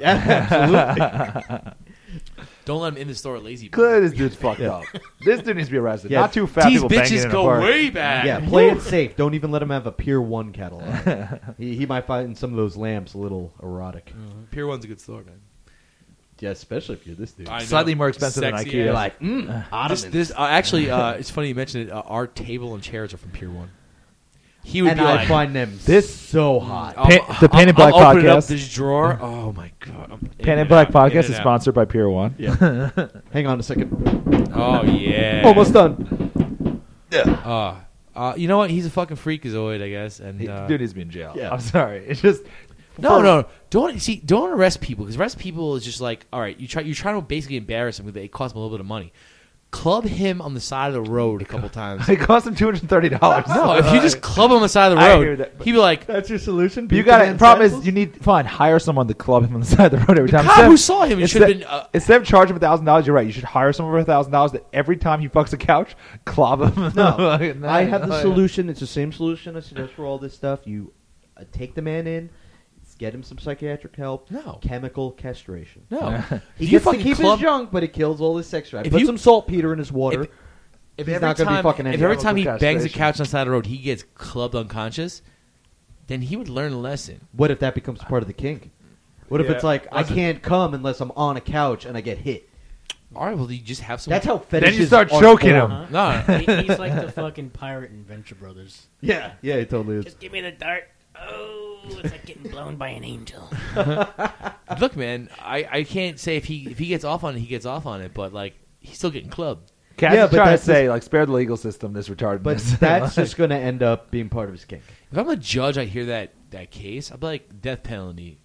Absolutely. Don't let him in the store lazy. Clearly, this dude's fucked Yeah. up. This dude needs to be arrested. Yeah. Not too fat These people banging bitches in a go park. way back. Yeah, play it safe. Don't even let him have a Pier 1 catalog. he might find some of those lamps a little erotic. Pier 1's a good store, man. Yeah, especially if you're this dude. I know. Slightly more expensive than Sexy IKEA. ass. like, ottomans. This actually, it's funny you mentioned it. Our table and chairs are from Pier 1. He would and be I like, find them This- so hot. The Pen and Black I'll open up podcast. this drawer. Oh my god! I'm in Pen and Black out, in podcast and is out. sponsored by Pier 1. Yeah. Hang on a second. Oh yeah, Almost done. You know what? He's a fucking freakazoid, I guess. And Dude needs to be in jail. Yeah. I'm sorry. It's just No. Don't arrest people because arrest people is just like, all right, you're trying to basically embarrass him because it costs him a little bit of money. Club him on the side of the road a couple times. It cost him $230. No, if you just club him on the side of the I road, hear that, but- he'd be like, That's your solution. You got it. The problem is you need hire someone to club him on the side of the road every the time. cop who saw him should have been. Instead of charging him $1,000, you're right. You should hire someone for $1,000 that every time he fucks a couch, club him. No, I have the solution. It's the same solution I suggest for all this stuff. You take the man in, get him some psychiatric help. No. Chemical castration. No, He If you gets to fucking keep club- his junk, but it kills all his sex drive. If Put you- some saltpeter in his water. If He's every not gonna be time- fucking if any every time he chemical bangs a castration. couch on the side of the road, he gets clubbed unconscious, then he would learn a lesson. What if that becomes part of the kink? What if Yeah. it's like, I can't come unless I'm on a couch and I get hit? All right, well, you just have some. That's how fetishes Then you start are choking born. him. No, He's like the fucking pirate in Venture Brothers. Yeah, yeah, it totally is. Just give me the dart. Oh, it's like getting blown by an angel. look, man, I can't say if he gets off on it, he gets off on it, but like he's still getting clubbed. Cass Yeah, is but trying to that's say, like, spare the legal system, this retardedness. But that's just going to end up being part of his kink. If I'm a judge, I hear that case, I'd be like death penalty.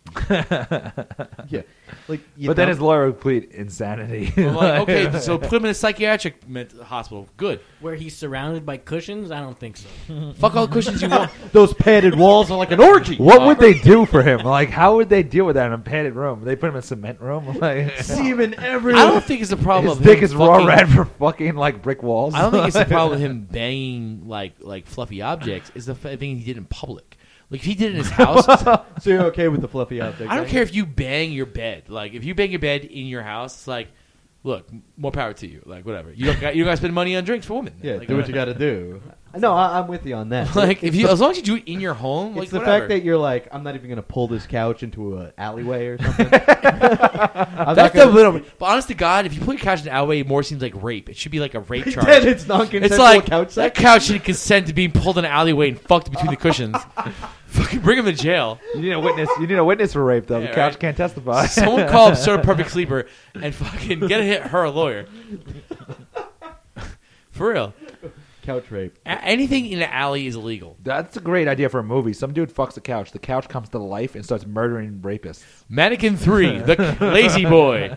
Yeah. Like, But then his lawyer would plead insanity. I'm like, okay, so put him in a psychiatric hospital. Good. Where he's surrounded by cushions? I don't think so. Fuck all the cushions you want. those padded walls are like an orgy. What would they do for him? Like, how would they deal with that in a padded room? They put him in a cement room? Like, Semen everywhere. I don't think it's a problem. his of dick him is raw fucking- red for fucking, like, brick walls. I don't think it's a problem with him banging like fluffy objects. It's the thing he did in public. Like if he did it in his house, So you're okay with the fluffy object? I don't care if you bang your bed. Like if you bang your bed in your house, it's like, look, more power to you. Like whatever. You don't got to spend money on drinks for women. Yeah, like, do what you got to do. No, I'm with you on that. Like if you, as long as you do it in your home, It's like the whatever. fact that you're like, I'm not even going to pull this couch into an alleyway or something. I'm That's not the little. But honest to God, if you put your couch in an alleyway, it more seems like rape. It should be like a rape charge. Then it's non-consensual It's like couch that sex. couch should consent to being pulled in an alleyway and fucked between the cushions. Fucking bring him to jail. You need a witness. You need a witness for rape, though. Yeah, the couch right. can't testify. Someone call up Sir Perfect Sleeper and fucking get her a lawyer. For real. Couch rape. Anything in an alley is illegal. That's a great idea for a movie. Some dude fucks a couch. The couch comes to life and starts murdering rapists. Mannequin 3, the lazy boy.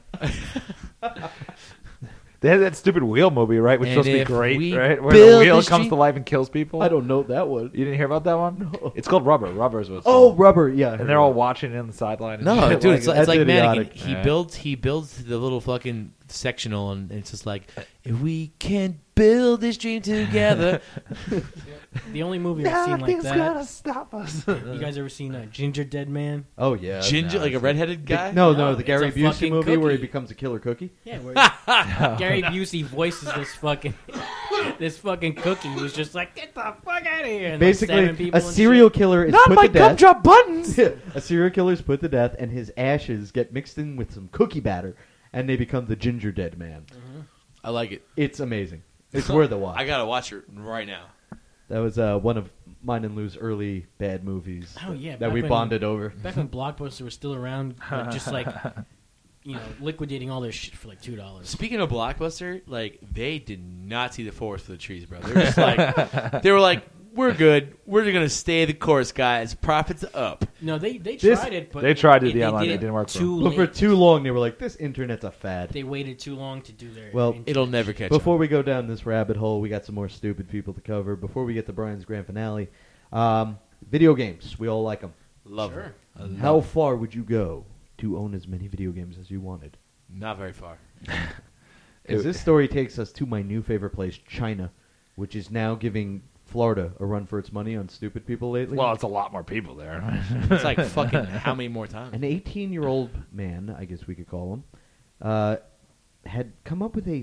They had that stupid wheel movie, right? Which is And supposed to be if great, we right? Where the build wheel this comes dream- to life and kills people. I don't know that one. You didn't hear about that one? No. It's called Rubber. Rubber is what it's Oh, called. rubber. Yeah. And they're all watching it on the sideline. And No, shit dude, like it's it. like That's Mannequin. idiotic. He builds the little fucking sectional, and it's just like, if we can build this dream together. The only movie I've seen like Nothing's that. gonna stop us. You guys ever seen Ginger Dead Man? Oh yeah. Ginger, like a redheaded guy? No, No, the it's Gary a Busey fucking movie where he cookie. becomes a killer cookie. Yeah, where Gary Busey voices this fucking cookie who's just like, get the fuck out of here. And, like, seven Basically, people a and serial shit. killer is Not put my to death. gumdrop buttons. A serial killer is put to death, and his ashes get mixed in with some cookie batter, and they become the Ginger Dead Man. I like it. It's amazing. It's worth a watch. I gotta watch it right now. That was one of mine and Lou's early bad movies. Oh, yeah, that back we when- bonded over. Back when Blockbuster was still around, like, just like, liquidating all their shit for like $2. Speaking of Blockbuster, like they did not see the forest for the trees, bro. They were just like, they were like, we're good. We're gonna stay the course, guys. Profits up. No, they This- tried it, but They tried it, they yeah, did it didn't work for too But for late. too long, they were like, "This internet's a fad." They waited too long to do their. Well, It'll never catch Before up. we go down this rabbit hole, we got some more stupid people to cover. Before we get to Brian's grand finale, video games. We all like them. Love Sure. her. I love How her. far would you go to own as many video games as you wanted? Not very far. Because this story takes us to my new favorite place, China, which is now giving Florida a run for its money on stupid people lately. Well, it's a lot more people there. It's like fucking how many more times? An 18-year-old man, I guess we could call him, had come up with a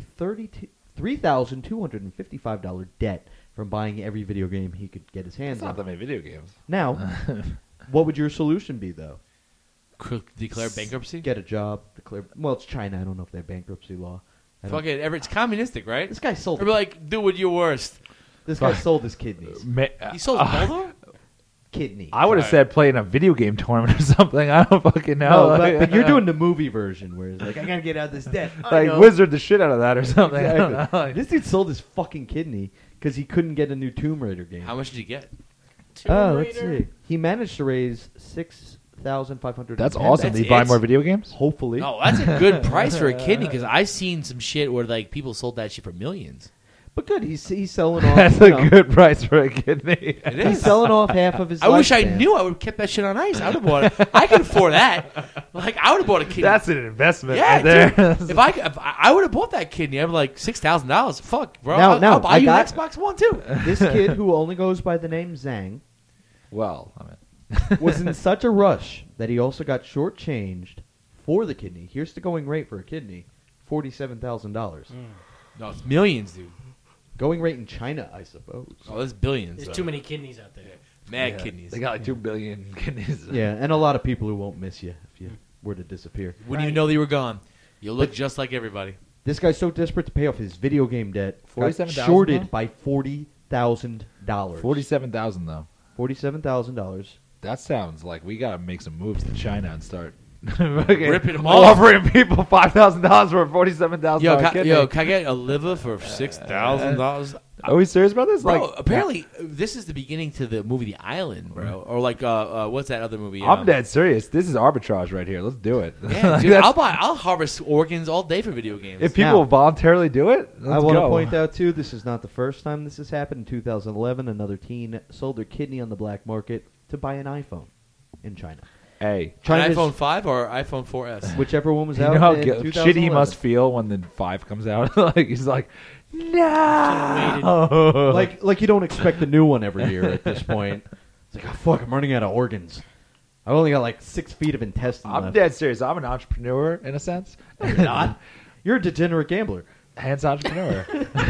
$3,255 debt from buying every video game he could get his hands It's not on. that many video games. Now, what would your solution be, though? Declare bankruptcy? Get a job, declare. Well, it's China. I don't know if they have bankruptcy law. I don't- Fuck it. It's communistic, right? This guy sold. They're like, do what you're worst. This guy sold his kidneys. He sold both of them? Kidney. I would have Sorry. said play in a video game tournament or something. I don't fucking know. No, but you're doing the movie version where it's like, I gotta get out of this debt. I like know. wizard the shit out of that or something. I don't Exactly. know. This dude sold his fucking kidney because he couldn't get a new Tomb Raider game. How much did you get? Oh, let's see. He managed to raise $6,500. That's awesome. That's Did you buy it. more video games? Hopefully. No, that's a good price for a kidney because I've seen some shit where like people sold that shit for millions. But good, he's selling off. That's a good price for a kidney. It He's is. selling off half of his. I wish I lifespan. knew I would have kept that shit on ice. I would have bought it. I can afford that. Like I would have bought a kidney. That's an investment yeah, right there. dude. If I would have bought that kidney, I'd be like $6,000. Fuck, bro. Now- I'll buy I you got- an Xbox One too. This kid, who only goes by the name Zhang, Well, I mean, was in such a rush that he also got shortchanged for the kidney. Here's the going rate for a kidney: $47,000. No, it's millions, dude. Going rate in China, I suppose. Oh, there's billions. There's though. too many kidneys out there. Mad yeah, kidneys. They got like 2 billion kidneys. Yeah, and a lot of people who won't miss you if you were to disappear. Wouldn't even know that you were gone. You look just like everybody. This guy's so desperate to pay off his video game debt, got $47,000 shorted though? by $40,000. 47,000 though. $47,000. That sounds like we gotta make some moves to China and start Ripping them off. offering people $5,000 for a $47,000 kidney. Can I get a liver for $6,000? Are we serious about this? Bro, Like, apparently this is the beginning to the movie The Island, bro. Or like, what's that other movie? I'm dead serious. This is arbitrage right here. Let's do it. Yeah, Like, dude, that's- I'll harvest organs all day for video games. if people Now- voluntarily do it, let's I want to go. point out, too, this is not the first time this has happened. In 2011, another teen sold their kidney on the black market to buy an iPhone in China. Hey, An China's- iPhone 5 or iPhone 4S? Whichever one was you out know how in shitty he 2011. must feel when the 5 comes out? Like he's like, no. Like you don't expect a new one every year at this point. It's like, oh, fuck, I'm running out of organs. I've only got like 6 feet of intestine I'm left. dead serious. I'm an entrepreneur in a sense. You're not. You're a degenerate gambler. Hands entrepreneur.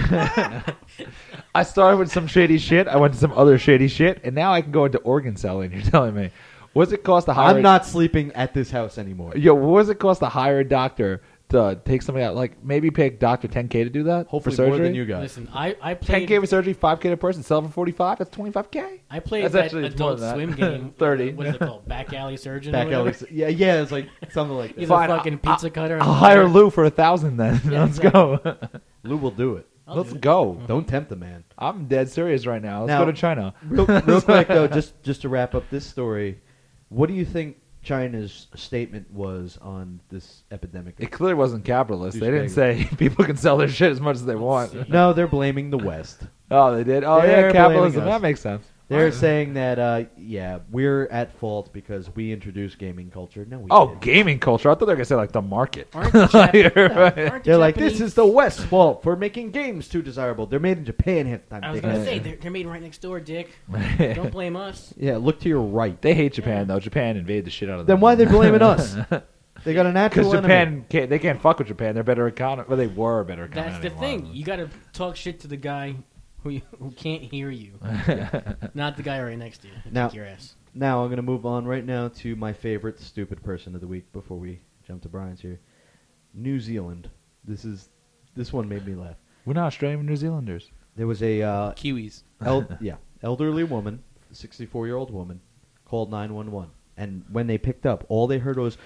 I started with some shady shit. I went to some other shady shit, and now I can go into organ selling. You're telling me, what's it cost to hire? I'm not sleeping at this house anymore. Yo, what does it cost to hire a doctor to take something out? Like maybe pay a doctor $10K to do that Hopefully for surgery. more than you guys. Listen, I played. $10K for surgery, $5K a person, sell for $45. That's $25K. I played That's that actually- it's more Adult than that. Swim game. 30. What is it called? Back alley surgeon. Back or whatever? alley. Yeah, it's like something like He's that. Fine, a fucking pizza cutter. and I'll a hire lawyer. Lou for $1,000 then. Yeah, Let's exactly. go. Lou will do it. I'll Let's do it. go. Don't tempt the man. I'm dead serious right now. Let's Now- go to China. Real quick though, just to wrap up this story, what do you think China's statement was on this epidemic? It clearly wasn't capitalist. They didn't Douchebag. say people can sell their shit as much as they want. No, they're blaming the West. Oh, they did? Oh, They're yeah, capitalism. blaming us. That makes sense. They're saying that, yeah, we're at fault because we introduced gaming culture. No, we Oh, didn't. gaming culture. I thought they were going to say, like, the market. Aren't the Right. They're like, this Japanese- is the West's fault for making games too desirable. They're made in Japan half the time. I was dickhead. gonna say they're made right next door, Dick. Don't blame us. Yeah, look to your right. They hate Japan, though. Japan invaded the shit out of them. Then why are they blaming us? They got a natural Because enemy. Japan, they can't fuck with Japan. They're better economy. Well, they were a better economy. That's the thing. You got to talk shit to the guy who can't hear you, not the guy right next to you. Who'll Now- kick your ass. Now I'm going to move on right now to my favorite stupid person of the week before we jump to Brian's here. New Zealand. This one made me laugh. We're not Australian, we're New Zealanders. There was a Kiwis. elderly woman, 64-year-old woman, called 911, and when they picked up, all they heard was,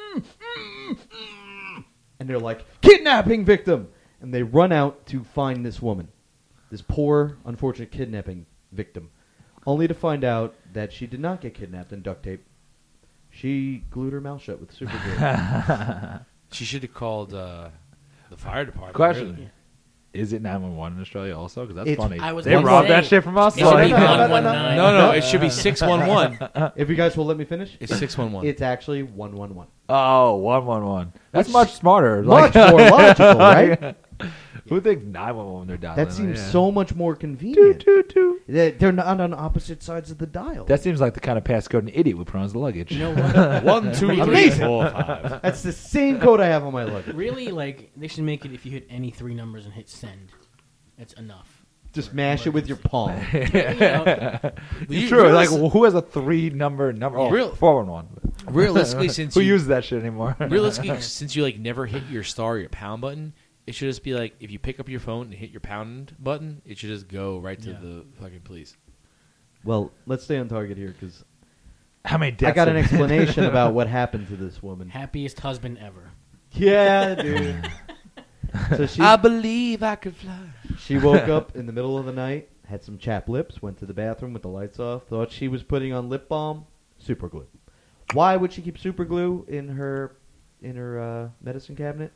and they're like, kidnapping victim, and they run out to find this woman, this poor, unfortunate kidnapping victim, only to find out that she did not get kidnapped and duct tape. She glued her mouth shut with super glue. She should have called the fire department. Question. really. Is it 911 in Australia also? Because that's It's- funny. I was They gonna robbed say, that shit from us? it should be No, no, no, no, 119. No, it should be 611. If you guys will let me finish, It's 611. it's actually 111. Oh, 111. That's Which- much smarter. Much more logical, right? Who thinks 911 when they're dialing? That seems Yeah. so much more convenient. Toot, toot, toot. They're not on opposite sides of the dial. That seems like the kind of passcode an idiot would put on his luggage. You know what? 1, 2, 3, Amazing. 4, 5. That's the same code I have on my luggage. Really, like they should make it if you hit any 3 numbers and hit send. That's enough. Just mash it with your palm. You know, It's true. Like, who has a 3-number number? Oh, Real- 411. realistically, since Who you uses that shit anymore? realistically, since you like never hit your star or your pound button, it should just be like if you pick up your phone and hit your pound button, it should just go right to Yeah. the fucking police. Well, let's stay on target here because How many I deaths? got an have- explanation about what happened to this woman. happiest husband ever. Yeah, dude. So I believe I could fly. she woke up in the middle of the night, had some chapped lips, went to the bathroom with the lights off, thought she was putting on lip balm, super glue. Why would she keep super glue in her medicine cabinet?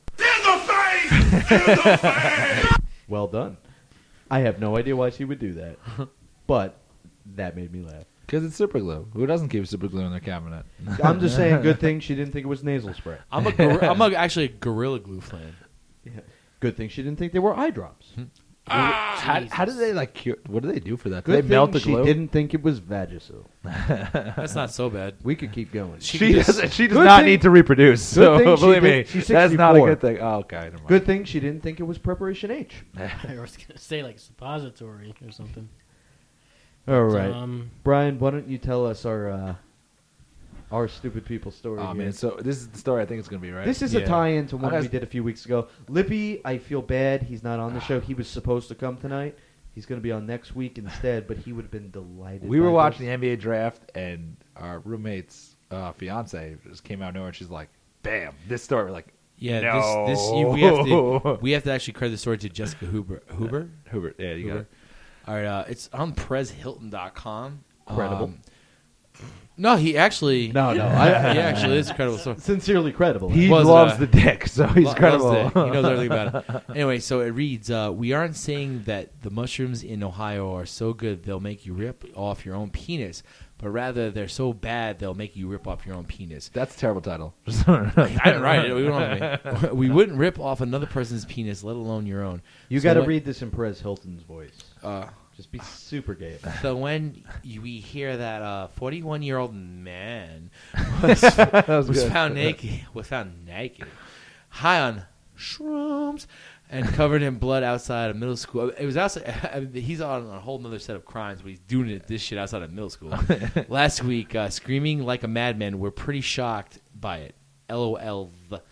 Well done. I have no idea why she would do that, but that made me laugh. Because it's super glue. Who doesn't keep super glue in their cabinet? I'm just saying, good thing she didn't think it was nasal spray. I'm actually a Gorilla Glue fan. Yeah. Good thing she didn't think they were eye drops. How do they like cure? What do they do for that? Do Good they melt the thing glue? she didn't think it was Vagisil. That's not so bad. We could keep going. She Good does thing- not need to reproduce. So thing she believe did- me, she's that's not a 64. good thing. Oh, okay, never mind. Good thing she didn't think it was Preparation H. I was gonna say like suppository or something. All right, Um, Brian, why don't you tell us our stupid people story? Oh here. man, so this is the story I think it's gonna be, right? This is a Yeah. tie-in to one I we guess- did a few weeks ago. Lippy, I feel bad he's not on the show. He was supposed to come tonight. He's going to be on next week instead, but he would have been delighted. We were by watching this. the NBA draft, and our roommate's fiance just came out of nowhere, and she's like, "Bam, this story!" We're like, Yeah, no. we have to actually credit the story to Jessica Huber. Hubert, yeah, you got it. All right, it's on PrezHilton.com. Credible. No, he actually. No, he actually is a credible story. sincerely credible. He Was, loves the dick, so he's Loves credible. it. He knows everything about it. Anyway, so it reads, we aren't saying that the mushrooms in Ohio are so good they'll make you rip off your own penis, but rather they're so bad they'll make you rip off your own penis. That's a terrible title. I didn't write it. We wouldn't rip off another person's penis, let alone your own. You So got to when- read this in Perez Hilton's voice. Uh, Just be super gay. So when we hear that 41-year-old man was good. found naked, high on shrooms, and covered in blood outside of middle school. It was outside. He's on a whole other set of crimes, but he's doing this shit outside of middle school. Last week, screaming like a madman, we're pretty shocked by it. LOL.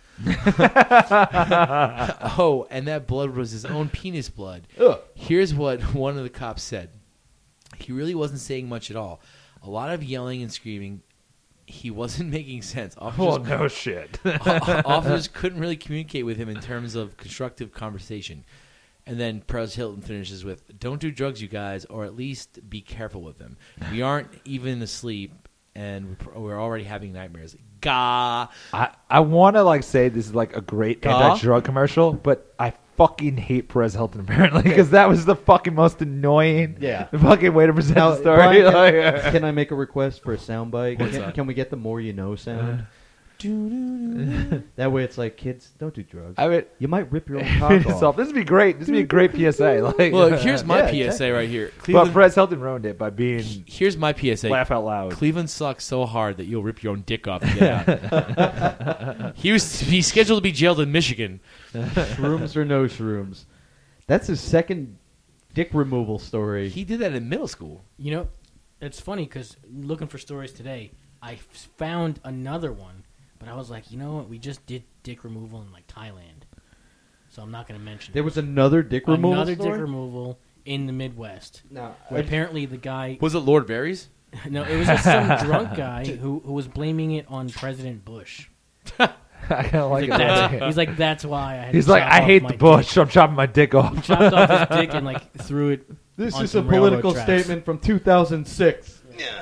Oh, and that blood was his own penis blood. Ugh. Here's what one of the cops said. He really wasn't saying much at all. A lot of yelling and screaming. He wasn't making sense. Well, no shit. Officers couldn't really communicate with him in terms of constructive conversation. And then Perez Hilton finishes with, "Don't do drugs, you guys, or at least be careful with them. We aren't even asleep, and we're already having nightmares." Gah. I want to like say this is like a great Huh? anti-drug commercial, but I fucking hate Perez Hilton apparently because that was the fucking most annoying fucking way to present Now, the story. Brian, can I make a request for a soundbite? What's that? Can we get the more you know sound? That way it's like, kids, don't do drugs. I mean, You might rip your own cock off. this would be great. This would be a great PSA. Like, Well, here's my Yeah, PSA exactly. right here. but Cleveland, Perez Hilton ruined it by being here's my PSA. laugh out loud. Cleveland sucks so hard that you'll rip your own dick off to get out. He's scheduled to be jailed in Michigan. Shrooms or no shrooms. That's his second dick removal story. He did that in middle school. You know, it's funny because looking for stories today, I found another one, but I was like, you know what? We just did dick removal in like Thailand, so I'm not going to mention There it. was another dick removal Another story? dick removal in the Midwest. No, Where apparently the guy, Was it Lord Varys? no, it was just some drunk guy who was blaming it on President Bush. I kind of like He's it. like, he's like, that's why I had He's to like, chop I off hate my the Bush. dick." I'm chopping my dick off. He chopped off his dick and like threw it. This on is a some railroad political tracks. statement from 2006.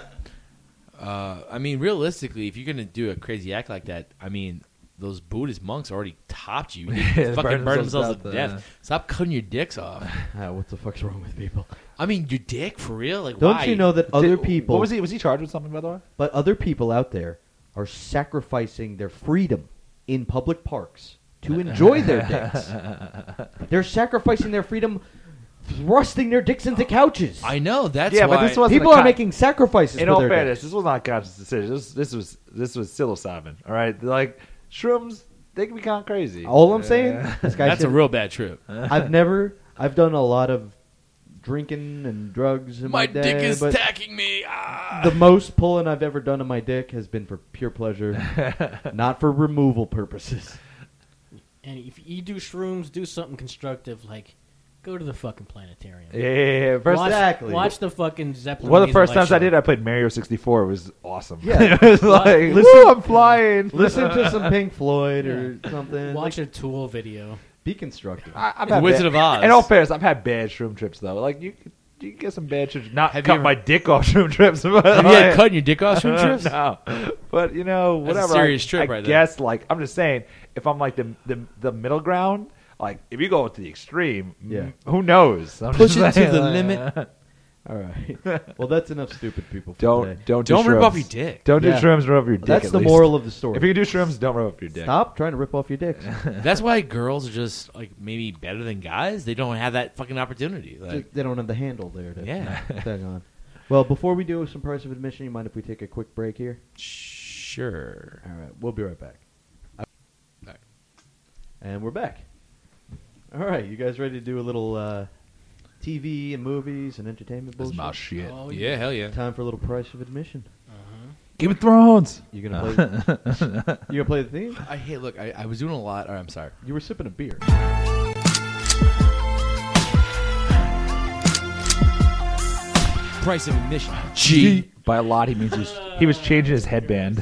I mean, realistically, if you're gonna do a crazy act like that, I mean, those Buddhist monks already topped you. They Yeah, fucking burn themselves out to the- death. Stop cutting your dicks off. What the fuck's wrong with people? I mean, your dick for real? Like, Don't why? you know that other people, What was he? Was he charged with something, by the way? but other people out there are sacrificing their freedom in public parks to enjoy their dicks. They're sacrificing their freedom, thrusting their dicks into couches. I know that's Yeah, why. but this wasn't People a are con- making sacrifices In for all their fairness, dicks. this was not a conscious decision. This was psilocybin. All right, like shrooms, they can be kind of crazy. All I'm saying, this guy that's said, a real bad trip. I've done a lot of drinking and drugs in my, My day, dick is but attacking me. Ah. the most pulling I've ever done on my dick has been for pure pleasure, not for removal purposes. And if you do shrooms, do something constructive, like go to the fucking planetarium. Yeah. First, Exactly. Watch the fucking Zeppelin. one of the Laser first Light times I show. did, I played Mario 64. It was awesome. Yeah. it was like, Listen- woo, I'm flying. Listen to some Pink Floyd or something. Watch a Tool video. Be constructive. I've The had Wizard bad- of Oz. In all fairness, I've had bad shroom trips though. Like you can get some bad trips. Not Have you cut ever- my dick off shroom trips. But Have you had cutting your dick off shroom trips? No, but you know, That's a whatever. serious I trip right there. guess, like, I'm just saying, if I'm like the middle ground, like, if you go to the extreme, Yeah. who knows? I'm Push just it to saying, the like, limit. All right. Well, that's enough stupid people for today. Don't do Don't rip shrooms. off your dick. Don't do Yeah. shrooms. Rip off your dick. That's at the least. moral of the story. If you can do shrooms, don't rip off your dick. Stop trying to rip off your dicks. That's why girls are just like maybe better than guys. They don't have that fucking opportunity. Like, They don't have the handle there to yeah, tag on. Well, before we do some price of admission, you mind if we take a quick break here? sure. All right, we'll be right back. Back. And we're back. All right, you guys ready to do a little TV and movies and entertainment That's bullshit? my shit. Oh, Yeah, hell yeah. Time for a little price of admission. Game of Thrones. You gonna play? You gonna play the theme? I hate. Look, I was doing a lot. All right, I'm sorry. You were sipping a beer. Price of admission. By a lot, he means he was changing his headband.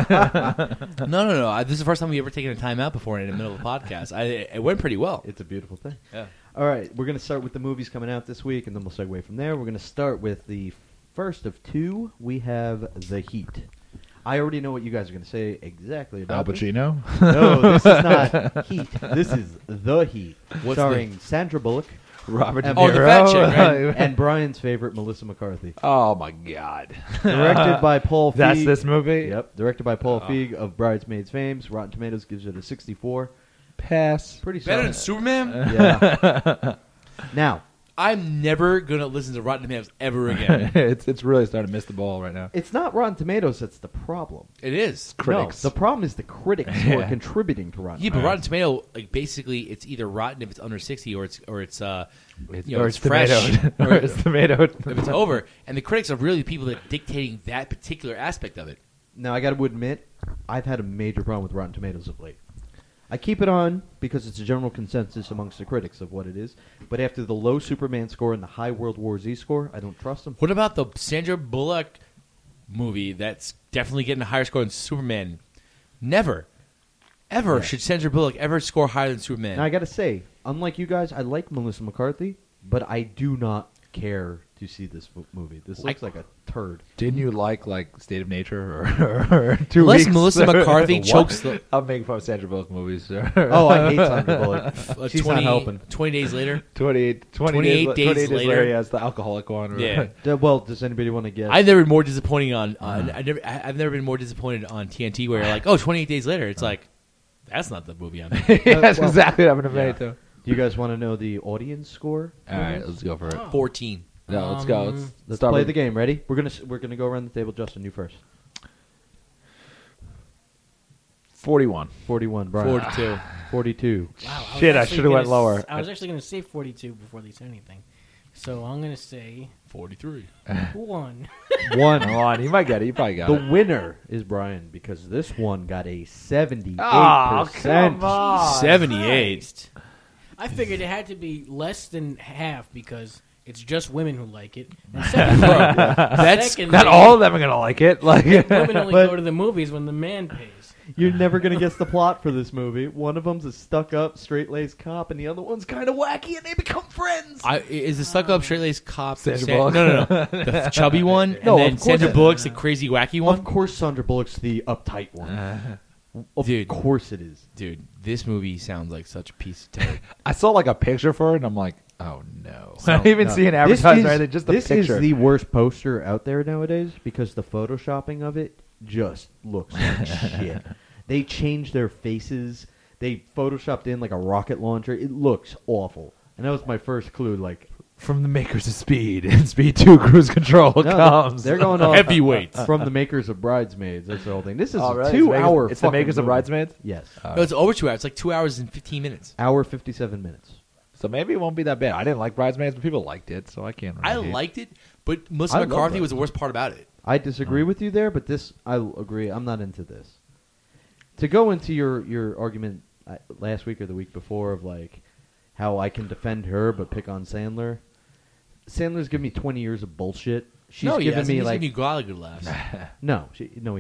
No. This is the first time we've ever taken a time out before in the middle of the podcast. It went pretty well. It's a beautiful thing. Yeah. All right, we're gonna start with the movies coming out this week, and then we'll segue from there. We're gonna start with the first of two. We have The Heat. I already know what you guys are gonna say exactly Al about this. Pacino. No, this is not Heat. This is The Heat, What's starring Sandra Bullock Robert De and, Oh, the fat chick, Niro. and Brian's favorite Melissa McCarthy. Oh my God. Directed by Paul Feig. That's this movie. Yep, directed by Paul Feig of Bridesmaids fame. Rotten Tomatoes gives it a 64. Pass. Pretty Better solid. than Superman? Yeah. Now, I'm never gonna listen to Rotten Tomatoes ever again. it's really starting to miss the ball right now. it's not Rotten Tomatoes that's the problem. It is. Critics. No, the problem is the critics who are Yeah. contributing to Rotten Yeah, but Tomatoes. Rotten Tomato, like basically, it's either rotten if it's under 60, or it's you know, or it's it's fresh, tomatoed. or Or it's tomatoed. if it's over. And the critics are really the people that are dictating that particular aspect of it. Now, I got to admit, I've had a major problem with Rotten Tomatoes of late. I keep it on because it's a general consensus amongst the critics of what it is. But after the low Superman score and the high World War Z score, I don't trust them. What about the Sandra Bullock movie that's definitely getting a higher score than Superman? Never, ever Yeah. should Sandra Bullock ever score higher than Superman. Now, I got to say, unlike you guys, I like Melissa McCarthy, but I do not care to see this movie. This looks like a turd. Didn't you like State of Nature or 2 Unless weeks? Melissa McCarthy What? chokes the I'm making fun of Sandra Bullock movies. Oh, I hate Sandra Bullock. She's 20, not helping. 20 days later. 28 days later. Yeah, it's the alcoholic one. or- Yeah. Well, does anybody want to guess? I've never been more disappointing on I've never been more disappointed on TNT where you're like, oh, 28 days later. It's like, that's not the movie I'm in. Yeah, that's well, exactly what I'm going to yeah. make, too. Do you guys want to know the audience score? All right, let's go for it. 14. No, let's go. Let's start play with- the game. Ready? We're gonna go around the table. Justin, you first. 41. 41. Brian. 42. 42. Wow. Shit, I should've went lower. I was actually going to say 42 before they said anything. So I'm going to say 43. 1. One. Come on, you might get it. You probably got The it. winner is Brian because this one got a 78%. Oh, come on. 78. I figured it had to be less than half because it's just women who like it. And secondly, That's secondly, Not all of them are going to like it. Like, women only But- go to the movies when the man pays. You're never gonna guess the plot for this movie. One of them's a stuck-up, straight-laced cop, and the other one's kind of wacky, and they become friends. Is the stuck-up, straight-laced cop Sandra San- Bullock? No. The chubby one, and No, then of course Sandra it- Bullock's the crazy, wacky Of one? course, Sandra Bullock's the uptight one. Of Dude. course it is. Dude, this movie sounds like such a piece of turd. I saw a picture for it, and I'm like, oh, no. So- I didn't even No. see an This advertisement is- or anything, just the this picture. is the worst poster out there nowadays because the photoshopping of it just looks like shit. They changed their faces. They photoshopped in like a rocket launcher. It looks awful. And that was my first clue. Like, From the makers of Speed and Speed 2 Cruise Control no, comes. they're going off Heavyweights. from the makers of Bridesmaids. That's the whole thing. This is Oh, a really? 2-hour. It's the fucking makers of movie. Bridesmaids? Yes, No, it's over 2 hours. It's like 2 hours and 15 minutes. hour 57 minutes. So maybe it won't be that bad. I didn't like Bridesmaids, but people liked it, so I can't I really hate. liked it, but Melissa I love McCarthy that. was the worst part about it. I disagree with you there, but this I'll agree. I'm not into this. To go into your argument last week or the week before of like how I can defend her but pick on Sandler. Sandler's given me 20 years of bullshit. She's no, he given hasn't. me He's like giving you a lot of good laughs. no, he hasn't.